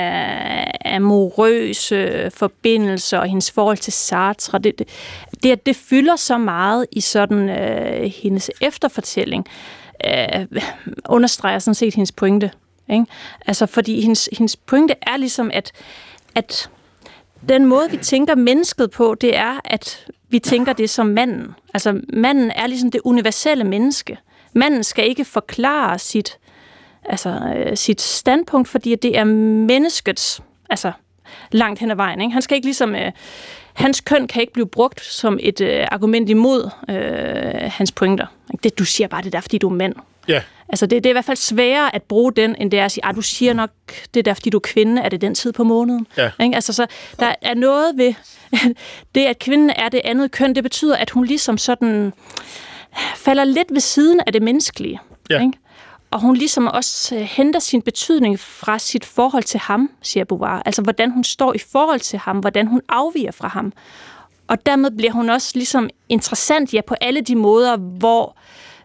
amorøse forbindelser og hendes forhold til Sartre, det fylder så meget i sådan hendes efterfortælling, understreger sådan set hendes pointe. Ikke? Altså, fordi hendes pointe er ligesom, at den måde, vi tænker mennesket på, det er, at vi tænker det som manden. Altså, manden er ligesom det universelle menneske. Manden skal ikke forklare sit standpunkt, fordi det er menneskets, altså langt hen ad vejen. Ikke? Han skal ikke ligesom, hans køn kan ikke blive brugt som et argument imod hans pointer. Det, du siger bare det der, fordi du er mand. Ja. Altså, det er i hvert fald sværere at bruge den, end det er at sige, du siger nok, det der, fordi du er kvinde, er det den tid på måneden? Ja. Ikke? Altså, så der er noget ved det, at kvinden er det andet køn, det betyder, at hun ligesom sådan falder lidt ved siden af det menneskelige. Ja. Ikke? Og hun ligesom også henter sin betydning fra sit forhold til ham, siger Beauvoir. Altså, hvordan hun står i forhold til ham, hvordan hun afviger fra ham. Og dermed bliver hun også ligesom interessant, på alle de måder, hvor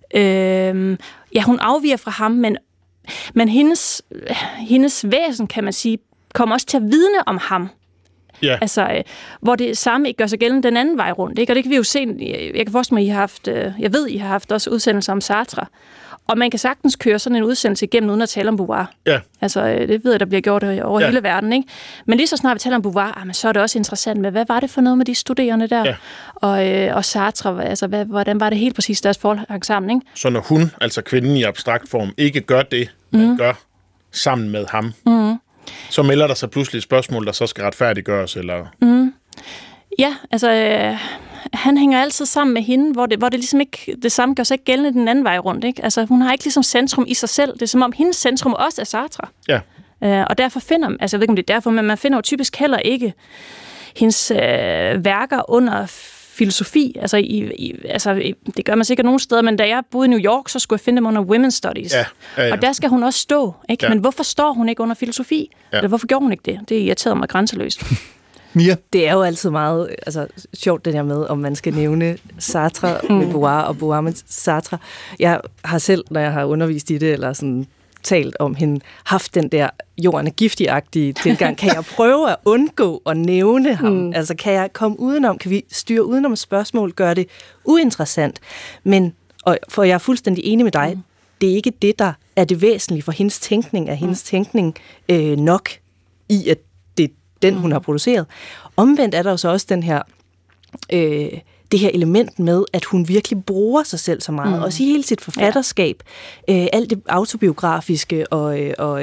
hun afviger fra ham, men hendes væsen, kan man sige, kommer også til at vidne om ham. Ja. Altså, hvor det samme ikke gør sig gældende den anden vej rundt. Ikke? Og det kan vi jo se, jeg kan forestille mig, I har haft også udsendelser om Sartre. Og man kan sagtens køre sådan en udsendelse igennem, uden at tale om Beauvoir. Ja. Altså, det ved jeg, der bliver gjort over hele verden, ikke? Men lige så snart vi taler om Beauvoir, så er det også interessant med, hvad var det for noget med de studerende der? Ja. Og Sartre, altså, hvordan var det helt præcis deres forhold hang sammen, ikke? Så når hun, altså kvinden i abstrakt form, ikke gør det, man gør sammen med ham, så melder der sig pludselig et spørgsmål, der så skal retfærdiggøres, eller... Ja, altså... han hænger altid sammen med hende, hvor det ligesom ikke, det samme gør sig ikke gældende den anden vej rundt. Ikke? Altså, hun har ikke ligesom centrum i sig selv. Det er som om hendes centrum også er Sartre. Ja. Og derfor finder, altså jeg ved ikke om det er derfor, men man finder jo typisk heller ikke hendes værker under filosofi. Altså, det gør man sikkert nogle steder, men da jeg boede i New York, så skulle jeg finde dem under Women's Studies. Ja. Og der skal hun også stå. Ikke? Ja. Men hvorfor står hun ikke under filosofi? Ja. Eller hvorfor gjorde hun ikke det? Det irriterede mig grænseløst. Mia? Det er jo altid meget sjovt, det der med, om man skal nævne Sartre med Beauvoir og Beauvoir med Sartre. Jeg har selv, når jeg har undervist i det, eller sådan talt om hende, haft den der jorden er giftig-agtige tilgang. Kan jeg prøve at undgå at nævne ham? Altså, kan jeg komme udenom? Kan vi styre udenom spørgsmål? Gøre det uinteressant? Men, for jeg er fuldstændig enig med dig, det er ikke det, der er det væsentlige for hendes tænkning. Er hendes tænkning nok i, at den, hun har produceret. Omvendt er der jo så også den her, det her element med, at hun virkelig bruger sig selv så meget. Også i hele sit forfatterskab. Alt det autobiografiske og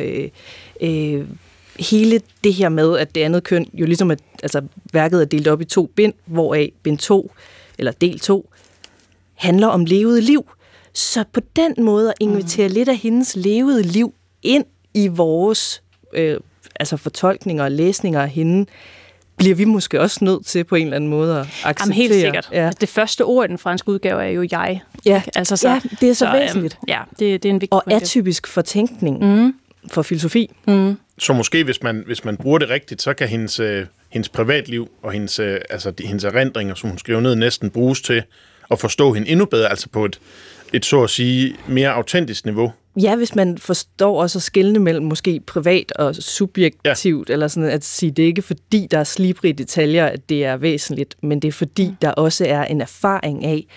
hele det her med, at det andet køn jo ligesom, værket er delt op i 2 bind, hvoraf bind 2, eller del 2, handler om levet liv. Så på den måde at invitere lidt af hendes levede liv ind i vores fortolkninger og læsninger af hende, bliver vi måske også nødt til på en eller anden måde at acceptere. Jamen, helt sikkert. Ja. Altså, det første ord i den franske udgave er jo jeg. Ja, altså, så det er så væsentligt. Det er en vigtig og atypisk for tænkning, for filosofi. Så måske, hvis man bruger det rigtigt, så kan hendes privatliv og hendes erindringer, som hun skriver ned, næsten bruges til at forstå hende endnu bedre, altså på et så at sige mere autentisk niveau. Ja, hvis man forstår også at skelne mellem måske privat og subjektivt, eller sådan at sige, det er ikke fordi, der er slibrige detaljer, at det er væsentligt, men det er fordi, der også er en erfaring af,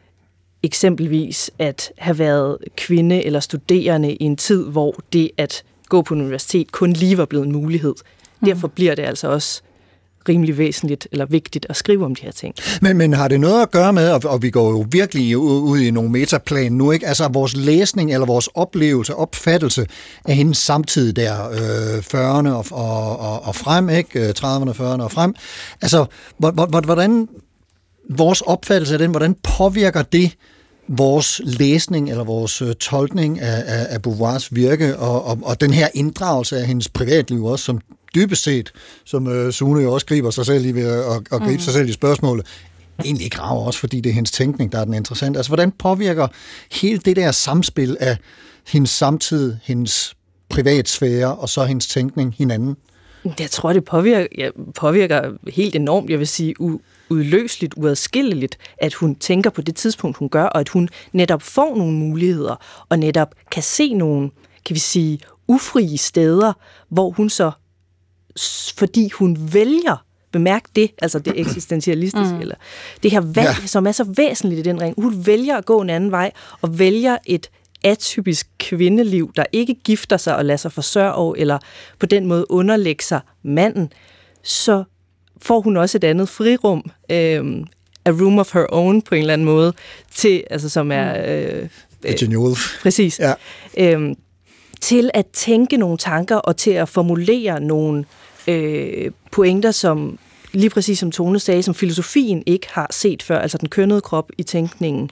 eksempelvis at have været kvinde eller studerende i en tid, hvor det at gå på universitet kun lige var blevet en mulighed. Derfor bliver det altså også rimelig væsentligt eller vigtigt at skrive om de her ting. Men har det noget at gøre med, og vi går jo virkelig ud i nogle metaplan nu, ikke? Altså vores læsning eller vores oplevelse, opfattelse af hendes samtid der, 40'erne og frem, ikke? 30'erne, 40'erne og frem. Altså, hvordan vores opfattelse af den, hvordan påvirker det vores læsning eller vores tolkning af Beauvoirs virke og den her inddragelse af hendes privatliv også, som dybest set, som Sune jo også griber sig selv i ved at gribe sig selv i spørgsmålet, egentlig graver også, fordi det er hendes tænkning, der er den interessante. Altså, hvordan påvirker hele det der samspil af hendes samtid, hendes privatsfære og så hendes tænkning hinanden? Jeg tror, det påvirker helt enormt, jeg vil sige, udløseligt, uadskilleligt, at hun tænker på det tidspunkt, hun gør, og at hun netop får nogle muligheder, og netop kan se nogle, kan vi sige, ufrie steder, hvor hun så, fordi hun vælger, bemærk det, altså det eksistentialistiske, eller det her valg, som er så væsentligt i den ring, hun vælger at gå en anden vej, og vælger et atypisk kvindeliv, der ikke gifter sig og lader sig forsørge, eller på den måde underlægge sig manden, så får hun også et andet frirum, a room of her own på en eller anden måde, til, altså som er Virginia Woolf. Præcis. Ja. Til at tænke nogle tanker og til at formulere nogle pointer, som lige præcis som Tone sagde, som filosofien ikke har set før, altså den kønnede krop i tænkningen.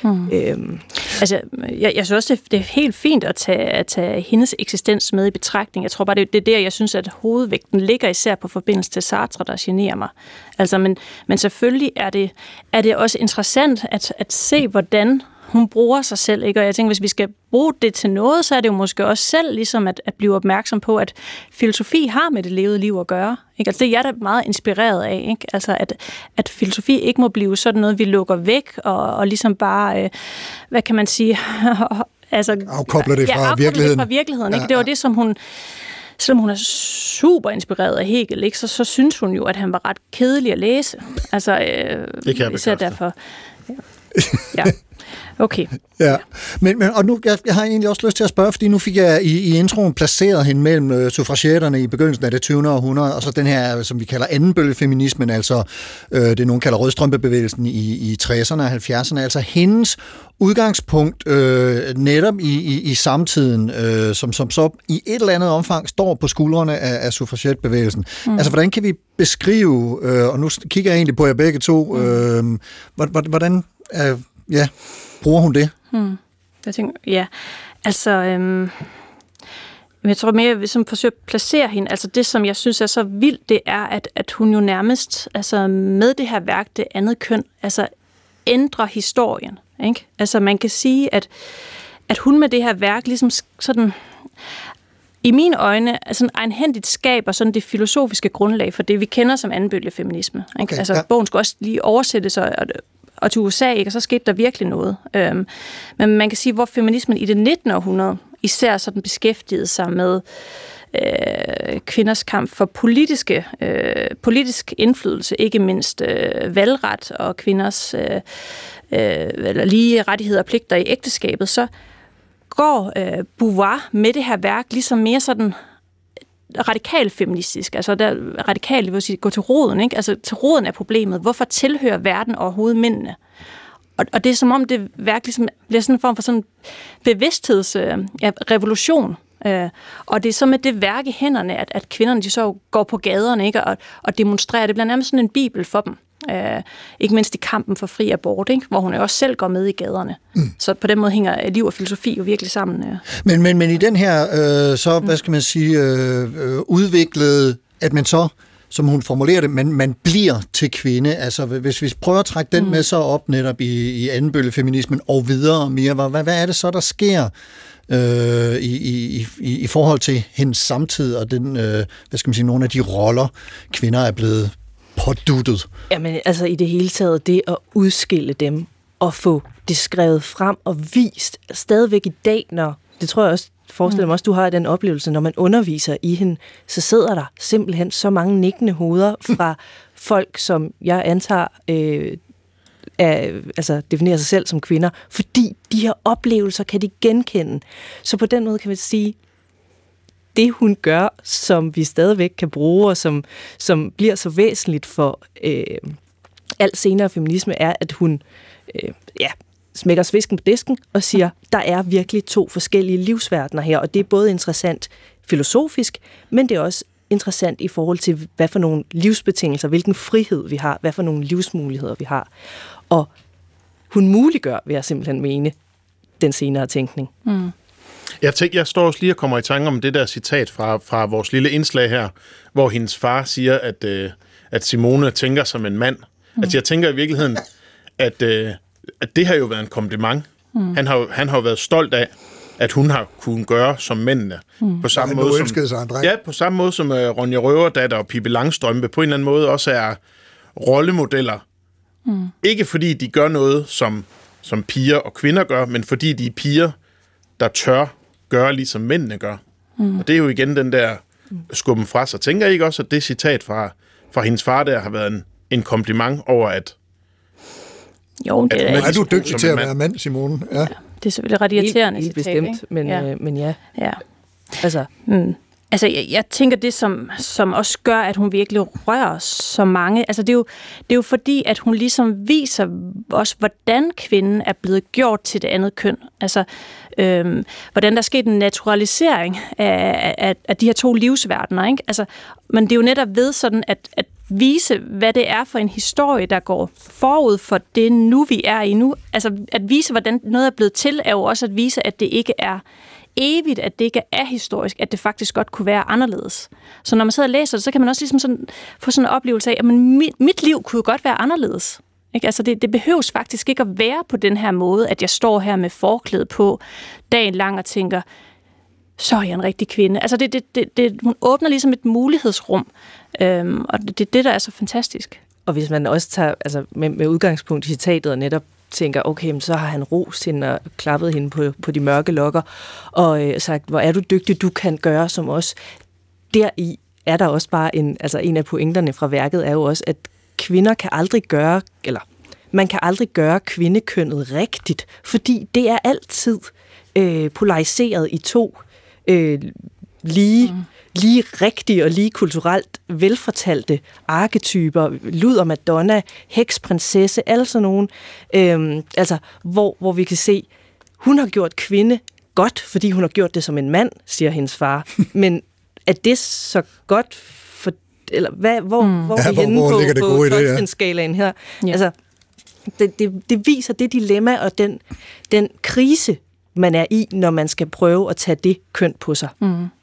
Altså, jeg synes også, det er helt fint at tage hendes eksistens med i betragtning. Jeg tror bare, det er der, jeg synes, at hovedvægten ligger især på forbindelse til Sartre, der generer mig. Altså, men selvfølgelig er det også interessant at se, hvordan hun bruger sig selv, ikke? Og jeg tænker, hvis vi skal bruge det til noget, så er det jo måske også selv ligesom at blive opmærksom på, at filosofi har med det levede liv at gøre. Ikke? Altså det er jeg da meget inspireret af, ikke? Altså at filosofi ikke må blive sådan noget, vi lukker væk og ligesom bare, hvad kan man sige, altså afkobler det fra virkeligheden. Det fra virkeligheden, ikke? Det var det, som hun, selvom hun er super inspireret af Hegel, ikke? Så synes hun jo, at han var ret kedelig at læse. Altså det kan jeg bekræfte. Derfor. Ja. Okay. Ja, men og nu jeg har egentlig også lyst til at spørge, fordi nu fik jeg i introen placeret hende mellem suffragetterne i begyndelsen af det 20. århundrede, og så den her, som vi kalder andenbølgefeminismen, altså det nogen kalder rødstrømpebevægelsen i 60'erne og 70'erne, altså hendes udgangspunkt netop i samtiden, som så i et eller andet omfang står på skuldrene af suffragetbevægelsen. Altså, hvordan kan vi beskrive, og nu kigger jeg egentlig på jer begge to, hvordan bruger hun det? Jeg tænker, altså, jeg tror mere, hvis man forsøger at placere hende, altså det, som jeg synes er så vildt, det er, at hun jo nærmest, altså med det her værk, det andet køn, altså ændrer historien, ikke? Altså man kan sige, at hun med det her værk ligesom sådan, i mine øjne, sådan egenhændigt skaber sådan det filosofiske grundlag for det, vi kender som andenbølgefeminisme. Okay, altså bogen skulle også lige oversættes og til USA, ikke? Og så skete der virkelig noget. Men man kan sige, hvor feminismen i det 19. århundrede især sådan beskæftigede sig med kvinders kamp for politisk indflydelse, ikke mindst valgret og kvinders lige rettigheder og pligter i ægteskabet, så går Beauvoir med det her værk ligesom mere sådan radikal feministisk, altså der radikalt, vil sige, gå til roden, ikke? Altså til roden af problemet. Hvorfor tilhører verden overhovedet mændene? Og det er som om det værk ligesom bliver sådan en form for sådan bevidsthedsrevolution. Og det er så med det værk i hænderne, at kvinderne de så går på gaderne, ikke? Og demonstrerer. Det bliver nærmest sådan en bibel for dem. ikke mindst i kampen for fri abort, ikke? Hvor hun jo også selv går med i gaderne. Så på den måde hænger liv og filosofi jo virkelig sammen. Men i den her, hvad skal man sige, udviklede, at man så, som hun formulerer det, man bliver til kvinde. Altså, hvis vi prøver at trække den med så op netop i andenbølgefeminismen og videre, Mia, hvad er det så, der sker i forhold til hendes samtid og den, hvad skal man sige, nogle af de roller, kvinder er blevet påduttet? Jamen, altså i det hele taget, det at udskille dem og få det skrevet frem og vist stadigvæk i dag, når, det tror jeg også, forestiller mig også, du har den oplevelse, når man underviser i hende, så sidder der simpelthen så mange nikkende hoveder fra folk, som jeg antager definerer sig selv som kvinder, fordi de her oplevelser kan de genkende. Så på den måde kan man sige, det hun gør, som vi stadigvæk kan bruge, og som bliver så væsentligt for alt senere feminisme, er, at hun smækker svisken på disken og siger, der er virkelig 2 forskellige livsverdener her, og det er både interessant filosofisk, men det er også interessant i forhold til, hvad for nogle livsbetingelser, hvilken frihed vi har, hvad for nogle livsmuligheder vi har. Og hun muliggør, vil jeg simpelthen mene, den senere tænkning. Jeg står også lige og kommer i tanke om det der citat fra vores lille indslag her, hvor hendes far siger, at Simone tænker som en mand. Altså jeg tænker i virkeligheden, at det har jo været en kompliment. Han har jo været stolt af, at hun har kunnet gøre som mændene. På samme måde som, på samme måde som Ronja Røverdatter og Pippi Langstrømpe på en eller anden måde også er rollemodeller. Ikke fordi de gør noget, som piger og kvinder gør, men fordi de er piger, der tør gøre, ligesom mændene gør. Og det er jo igen den der skubben fra sig. Tænker I ikke også, at det citat fra hendes far der har været en kompliment over, at jo, det er du dygtig til at være mand, Simone? Ja. Det er selvfølgelig ret irriterende helt bestemt, ikke? Men ja. Altså, Altså, jeg tænker, det som også gør, at hun virkelig rører så mange, altså det er jo fordi, at hun ligesom viser også, hvordan kvinden er blevet gjort til det andet køn. Altså, hvordan der er sket en naturalisering af de her 2 livsverdener, ikke? Altså, men det er jo netop ved sådan, at vise, hvad det er for en historie, der går forud for det nu, vi er i nu. Altså, at vise, hvordan noget er blevet til, er jo også at vise, at det ikke er evigt, at det ikke er historisk, at det faktisk godt kunne være anderledes. Så når man sidder og læser det, så kan man også ligesom sådan, få sådan en oplevelse af, at mit liv kunne godt være anderledes. Ikke? Altså det behøves faktisk ikke at være på den her måde, at jeg står her med forklæde på dagen lang og tænker, så er jeg en rigtig kvinde. Altså hun åbner ligesom et mulighedsrum, og det er det, der er så fantastisk. Og hvis man også tager altså med udgangspunkt i citatet og netop tænker, okay, så har han rost hende og klappet hende på de mørke lokker og sagt, hvor er du dygtig, du kan gøre som os. Deri er der også bare en af pointerne fra værket er jo også, at kvinder kan aldrig gøre, eller man kan aldrig gøre kvindekønnet rigtigt, fordi det er altid polariseret i 2 lige rigtige og lige kulturelt velfortalte arketyper, luder Madonna, heks, prinsesse, alle sådan nogle, hvor vi kan se, hun har gjort kvinde godt, fordi hun har gjort det som en mand, siger hendes far. Men er det så godt for, eller hvor er vi henne på Tolkien-skalaen her? Ja. Altså, det viser det dilemma og den krise, man er i, når man skal prøve at tage det køn på sig.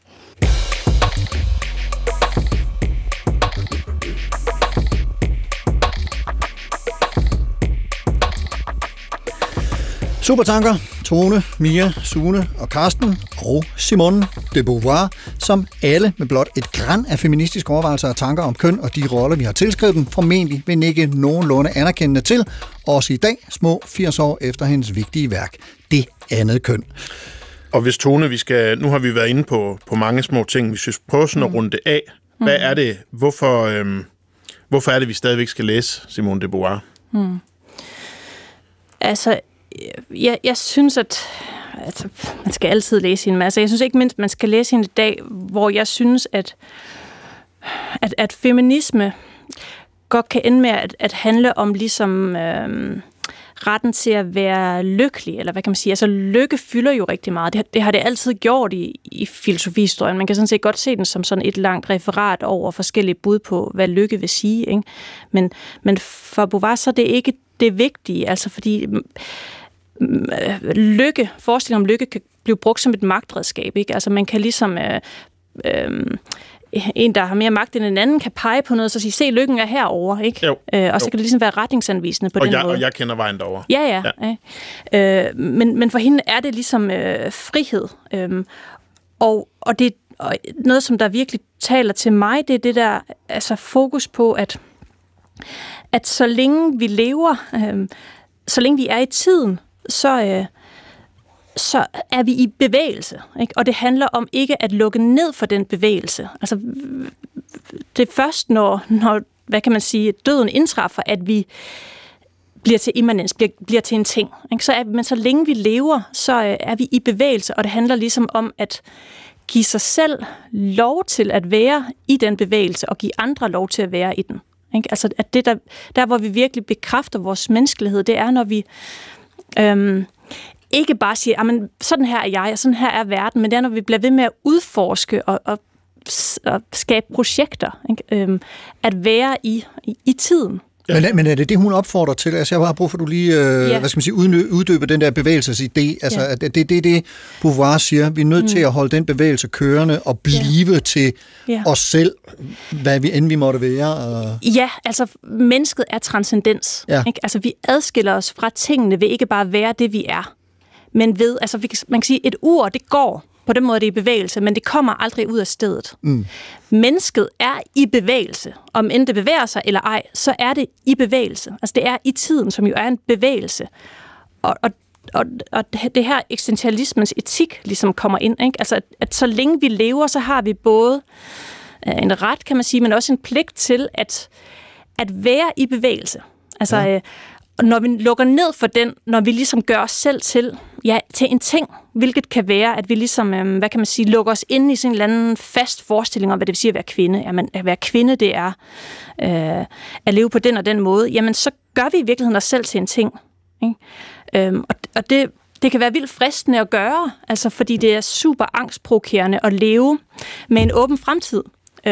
Supertanker, Tone, Mia, Sune og Karsten og Simone de Beauvoir, som alle med blot et gran af feministiske overvejelser og tanker om køn og de roller, vi har tilskrevet dem, formentlig vil nikke nogenlunde anerkendende til, også i dag, små 80 år efter hendes vigtige værk, Det andet køn. Og hvis Tone, nu har vi været inde på mange små ting, vi synes prøver sådan at runde det af. Hvad er det, hvorfor er det, vi stadigvæk skal læse Simone de Beauvoir? Altså, jeg synes, at man skal altid læse hende. Men altså, jeg synes ikke mindst, man skal læse hende i dag, hvor jeg synes, at feminisme godt kan ende med at handle om ligesom retten til at være lykkelig, eller hvad kan man sige, altså lykke fylder jo rigtig meget. Det har det altid gjort i filosofihistorien. Man kan sådan set godt se den som sådan et langt referat over forskellige bud på, hvad lykke vil sige, ikke? Men for Beauvoir så er det ikke det vigtige, altså fordi forestillingen om lykke kan blive brugt som et magtredskab, ikke? Altså man kan ligesom en, der har mere magt end en anden, kan pege på noget, og så sige, se, lykken er herovre, ikke? Og så kan det ligesom være retningsanvisende på den måde. Og jeg kender vejen derovre. Ja. Men for hende er det ligesom frihed. Og det og noget, som der virkelig taler til mig, det er det der altså fokus på, at så længe vi lever, så længe vi er i tiden, så er vi i bevægelse, ikke? Og det handler om ikke at lukke ned for den bevægelse. Altså, det er først, når hvad kan man sige, døden indtræffer, at vi bliver til immanens, bliver til en ting. Ikke? Men så længe vi lever, så er vi i bevægelse, og det handler ligesom om at give sig selv lov til at være i den bevægelse, og give andre lov til at være i den. Ikke? Altså, at det der, hvor vi virkelig bekræfter vores menneskelighed, det er, når vi ikke bare siger, men sådan her er jeg, og sådan her er verden, men det er, når vi bliver ved med at udforske og skabe projekter, ikke? At være i tiden. Men er det hun opfordrer til? Altså, jeg har brug for, at du lige hvad skal man sige, uddybe den der bevægelsesidé. Altså, at det Beauvoir siger. Vi er nødt til at holde den bevægelse kørende og blive til os selv, hvad vi end vi måtte være. Ja, altså mennesket er transcendens. Ikke? Altså, vi adskiller os fra tingene ved ikke bare være det, vi er. Men ved, altså man kan sige, et ur, det går. På den måde det er i bevægelse, men det kommer aldrig ud af stedet. Mennesket er i bevægelse. Om end det bevæger sig eller ej, så er det i bevægelse. Altså det er i tiden, som jo er en bevægelse. Og det her eksistentialismens etik ligesom kommer ind. Ikke? Altså at så længe vi lever, så har vi både en ret, kan man sige, men også en pligt til at være i bevægelse. Altså når vi lukker ned for den, når vi ligesom gør os selv til en ting, hvilket kan være, at vi ligesom, hvad kan man sige, lukker os ind i sådan en eller anden fast forestilling om, hvad det vil sige at være kvinde. Jamen, at være kvinde, det er at leve på den og den måde. Jamen, så gør vi i virkeligheden os selv til en ting. Ikke? Og det kan være vildt fristende at gøre, altså fordi det er super angstprovokerende at leve med en åben fremtid.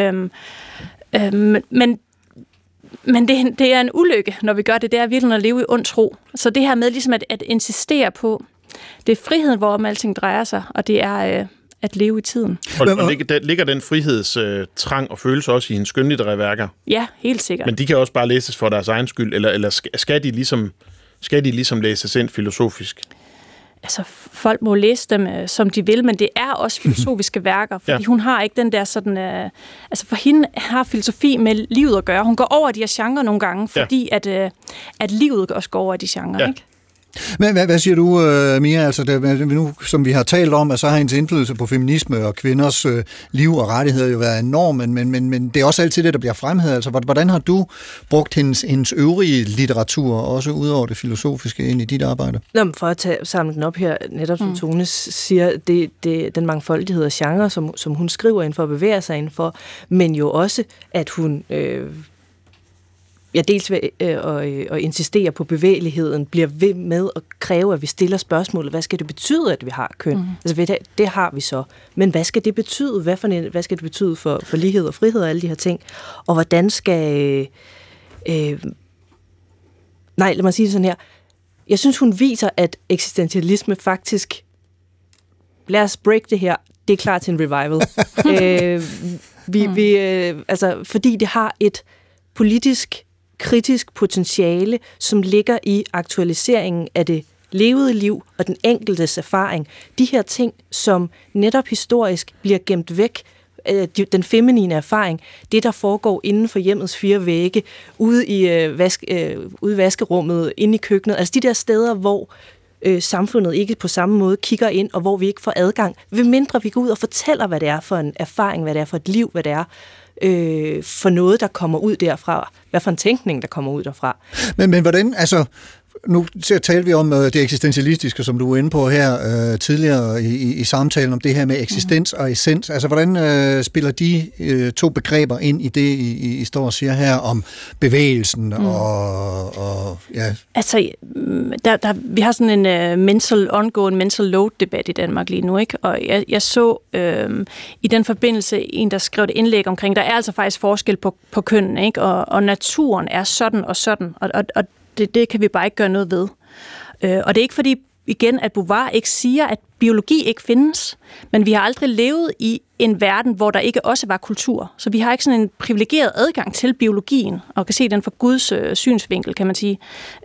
Men det er en ulykke, når vi gør det. Det er virkelig at leve i ond tro. Så det her med ligesom at insistere på, det er friheden, hvorom alting drejer sig, og det er at leve i tiden. Og ligger den frihedstrang og følelse også i hendes skønlitterære værker? Ja, helt sikkert. Men de kan også bare læses for deres egen skyld, eller skal de ligesom læses ind filosofisk? Altså, folk må læse dem, som de vil, men det er også filosofiske værker, fordi hun har ikke den der sådan... altså, for hende har filosofi med livet at gøre. Hun går over de her genrer nogle gange, fordi at livet også går over de genrer, ikke? Men hvad siger du, Mia? Altså, nu, som vi har talt om, at så har hendes indflydelse på feminisme og kvinders liv og rettigheder jo været enorm, men det er også altid det, der bliver fremhævet. Altså, hvordan har du brugt hendes øvrige litteratur, også ud over det filosofiske, ind i dit arbejde? For at samle den op her, netop som Tone siger, den mangfoldighed af genre, som hun skriver ind for at bevæge sig ind for, men jo også, at hun... dels ved at insistere på bevægeligheden, bliver ved med at kræve, at vi stiller spørgsmålet, hvad skal det betyde, at vi har køn? Altså, det har vi så. Men hvad skal det betyde? Hvad skal det betyde for lighed og frihed og alle de her ting? Og hvordan skal... lad mig sige det sådan her. Jeg synes, hun viser, at eksistentialisme faktisk... Lad os break det her. Det er klar til en revival. Fordi det har et politisk kritisk potentiale, som ligger i aktualiseringen af det levede liv og den enkeltes erfaring. De her ting, som netop historisk bliver gemt væk, den feminine erfaring, det der foregår inden for hjemmets fire vægge, ude i vaskerummet, inde i køkkenet, altså de der steder, hvor samfundet ikke på samme måde kigger ind, og hvor vi ikke får adgang, ved mindre vi går ud og fortæller, hvad det er for en erfaring, hvad det er for et liv, hvad det er for noget, der kommer ud derfra. Hvad for en tænkning, der kommer ud derfra. Men hvordan, altså, nu taler vi om det eksistentialistiske, som du er inde på her tidligere i samtalen om det her med eksistens og essens. Altså, hvordan spiller de to begreber ind i det, I står og siger her om bevægelsen og Ja. Altså, vi har sådan en ongoing mental load-debat i Danmark lige nu, ikke? Og jeg så i den forbindelse en, der skrev et indlæg omkring, der er altså faktisk forskel på kønnen, ikke? Og naturen er sådan og sådan, og det kan vi bare ikke gøre noget ved. Og det er ikke fordi, igen, at Beauvoir ikke siger, at biologi ikke findes, men vi har aldrig levet i en verden, hvor der ikke også var kultur. Så vi har ikke sådan en privilegeret adgang til biologien, og kan se den fra Guds synsvinkel, kan man sige.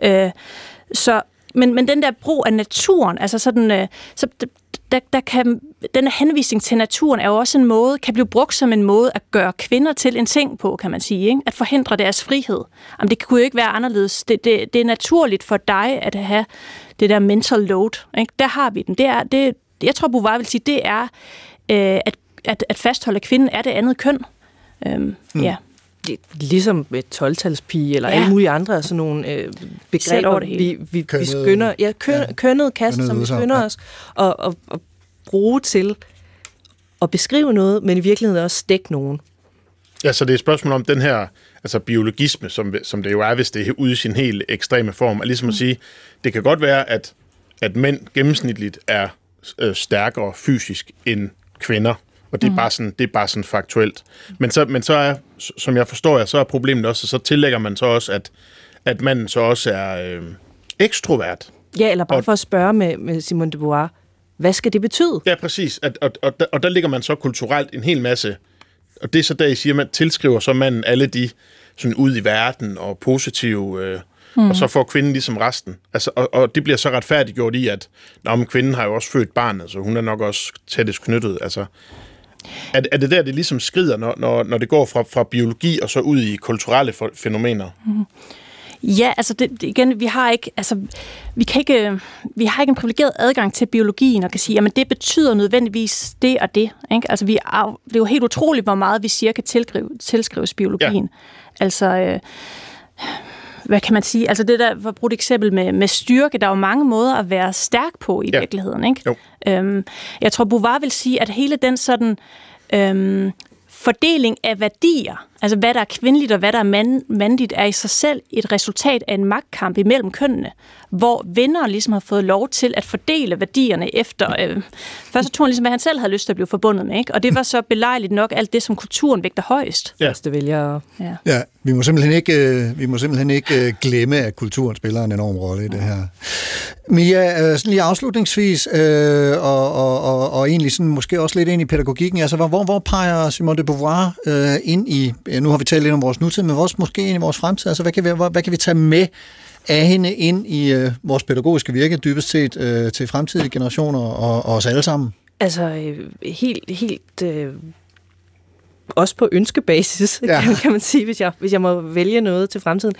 Men den der brug af naturen, altså sådan, der kan, den henvisning til naturen er jo også en måde, kan blive brugt som en måde at gøre kvinder til en ting på, kan man sige, ikke? At forhindre deres frihed. Jamen, det kunne jo ikke være anderledes. Det er naturligt for dig at have det der mental load, ikke? Der har vi den. Jeg tror, Beauvoir vil sige, det er at fastholde, at kvinden er det andet køn. Ja. Ligesom med 12-talspige eller alle mulige andre sådan nogle begreber, vi skynder, kønnet kasse, som vi skynder os og bruge til at beskrive noget, men i virkeligheden også stikke nogen. Ja, så det er et spørgsmål om den her altså biologisme, som det jo er, hvis det er ude i sin helt ekstreme form. Og ligesom at sige, det kan godt være, at mænd gennemsnitligt er stærkere fysisk end kvinder, og det er bare sådan faktuelt. Men så er, som jeg forstår jer, så er problemet også, så tillægger man så også, at manden så også er ekstrovert. Ja, eller bare for at spørge med Simone de Beauvoir, hvad skal det betyde? Ja, præcis. Og der ligger man så kulturelt en hel masse, og det er så der, I siger, man tilskriver så manden alle de sådan ud i verden og positive, og så får kvinden ligesom resten. Altså, og det bliver så retfærdiggjort i, at men kvinden har jo også født barn, altså hun er nok også tættest knyttet. Altså, er det der, det ligesom skrider, når det går fra biologi og så ud i kulturelle fænomener? Ja, altså igen, vi har ikke en privilegeret adgang til biologien og kan sige, jamen det betyder nødvendigvis det og det. Ikke? Altså det er jo helt utroligt, hvor meget vi siger kan tilskrives biologien. Ja. Altså, hvad kan man sige? Altså det der, for at bruge et eksempel med styrke, der er jo mange måder at være stærk på i virkeligheden. Ikke? Jeg tror, Beauvoir vil sige, at hele den sådan fordeling af værdier, altså hvad der er kvindeligt og hvad der er mandligt, er i sig selv et resultat af en magtkamp imellem kønnene, hvor venner ligesom har fået lov til at fordele værdierne efter. Først så tog han ligesom, hvad han selv havde lyst til at blive forbundet med, ikke? Og det var så belejligt nok alt det, som kulturen vægter højst. Første vælgere. Ja, vi må simpelthen ikke glemme, at kulturen spiller en enorm rolle i det her. Mia, sådan lige afslutningsvis, og egentlig sådan måske også lidt ind i pædagogikken, altså hvor peger Simone de Beauvoir ind i, nu har vi talt lidt om vores nutid, men også måske ind i vores fremtid, altså hvad kan vi tage med af hende ind i vores pædagogiske virke, dybest set til fremtidige generationer og os alle sammen? Altså helt også på ønskebasis, kan man sige, hvis jeg må vælge noget til fremtiden.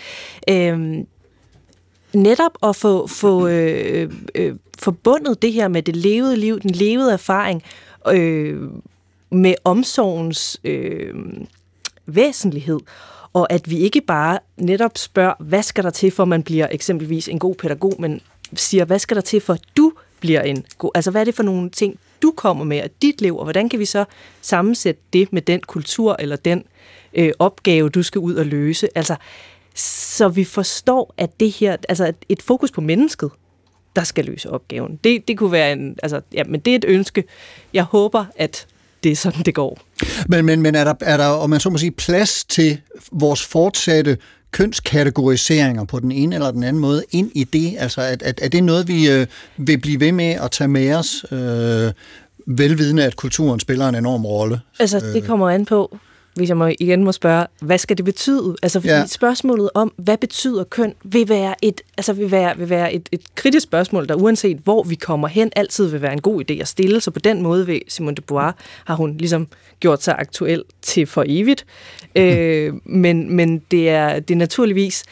Netop at få forbundet det her med det levede liv, den levede erfaring, med omsorgens væsentlighed, og at vi ikke bare netop spørger, hvad skal der til, for man bliver eksempelvis en god pædagog, men siger, hvad skal der til, for du bliver en god, altså hvad er det for nogle ting, du kommer med, og dit liv, og hvordan kan vi så sammensætte det med den kultur, eller den opgave, du skal ud og løse, altså så vi forstår, at det her, altså et fokus på mennesket, der skal løse opgaven. Det kunne være men det er et ønske. Jeg håber, at det er sådan, det går. Men er der, om man så må sige, plads til vores fortsatte kønskategoriseringer på den ene eller den anden måde ind i det? Altså, er det noget, vi vil blive ved med at tage med os, velvidende, at kulturen spiller en enorm rolle? Altså, det kommer an på, hvis jeg igen må spørge, hvad skal det betyde? Altså, fordi spørgsmålet om, hvad betyder køn, vil være et kritisk spørgsmål, der uanset hvor vi kommer hen, altid vil være en god idé at stille. Så på den måde ved Simone de Beauvoir har hun ligesom gjort sig aktuel til for evigt. Men det er naturligvis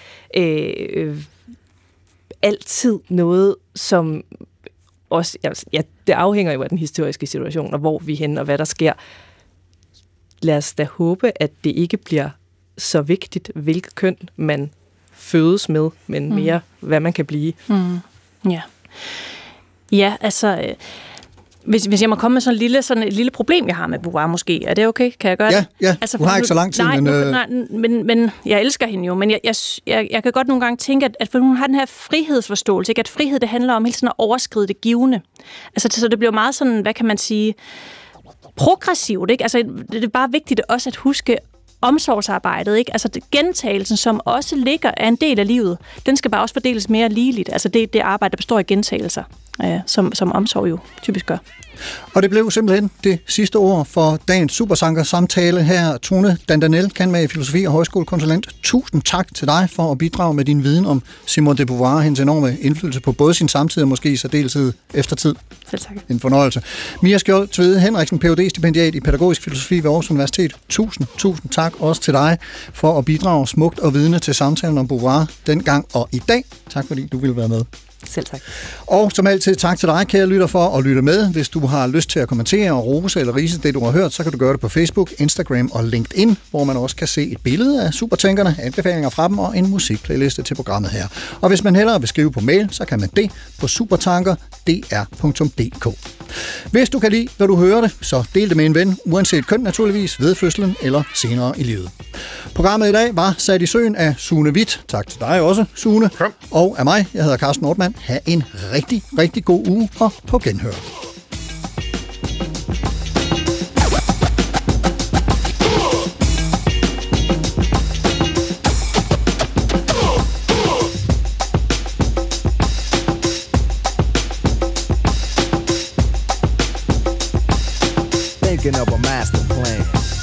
altid noget, som også, det afhænger jo af den historiske situation, og hvor vi er henne, og hvad der sker. Lad os da håbe, at det ikke bliver så vigtigt, hvilket køn man fødes med, men mere, hvad man kan blive. Ja, altså, Hvis jeg må komme med sådan et lille problem, jeg har med Beauvoir måske. Er det okay? Kan jeg gøre det? Ja, altså, du har ikke så lang tid. Men jeg elsker hende jo. Men jeg kan godt nogle gange tænke, at for hun har den her frihedsforståelse. Ikke? At frihed, det handler om hele tiden at overskride det givne. Altså, så det bliver meget sådan, hvad kan man sige, progressivt. Ikke? Altså, det er bare vigtigt også at huske omsorgsarbejdet, ikke? Altså gentagelsen, som også ligger af en del af livet, den skal bare også fordeles mere ligeligt. Altså det arbejde, der består i gentagelser, som omsorg jo typisk gør. Og det blev simpelthen det sidste ord for dagens Supersanker-samtale her. Tone Dandanel, cand.mag. i filosofi og højskolekonsulent. Tusind tak til dig for at bidrage med din viden om Simone de Beauvoir og hendes enorme indflydelse på både sin samtid og måske i særdeleshed eftertid. Selv tak. En fornøjelse. Mia Skjold Tvede Henriksen, Ph.D.-stipendiat i pædagogisk filosofi ved Aarhus Universitet. Tusind tak også til dig for at bidrage smukt og vidne til samtalen om Beauvoir dengang og i dag. Tak fordi du ville være med. Selv tak. Og som altid, tak til dig, kære lytter, for at lytte med. Hvis du har lyst til at kommentere og rose eller rise det, du har hørt, så kan du gøre det på Facebook, Instagram og LinkedIn, hvor man også kan se et billede af Supertænkerne, anbefalinger fra dem og en musikplayliste til programmet her. Og hvis man hellere vil skrive på mail, så kan man det på supertanker.dr.dk. Hvis du kan lide, hvad du hører det, så del det med en ven, uanset køn naturligvis, ved fødslen eller senere i livet. Programmet i dag var sat i søen af Sune Hvidt. Tak til dig også, Sune. Kom. Og af mig, jeg hedder Carsten Nordmann. Ha' en rigtig, rigtig god uge og på genhør. Thinking of a master plan.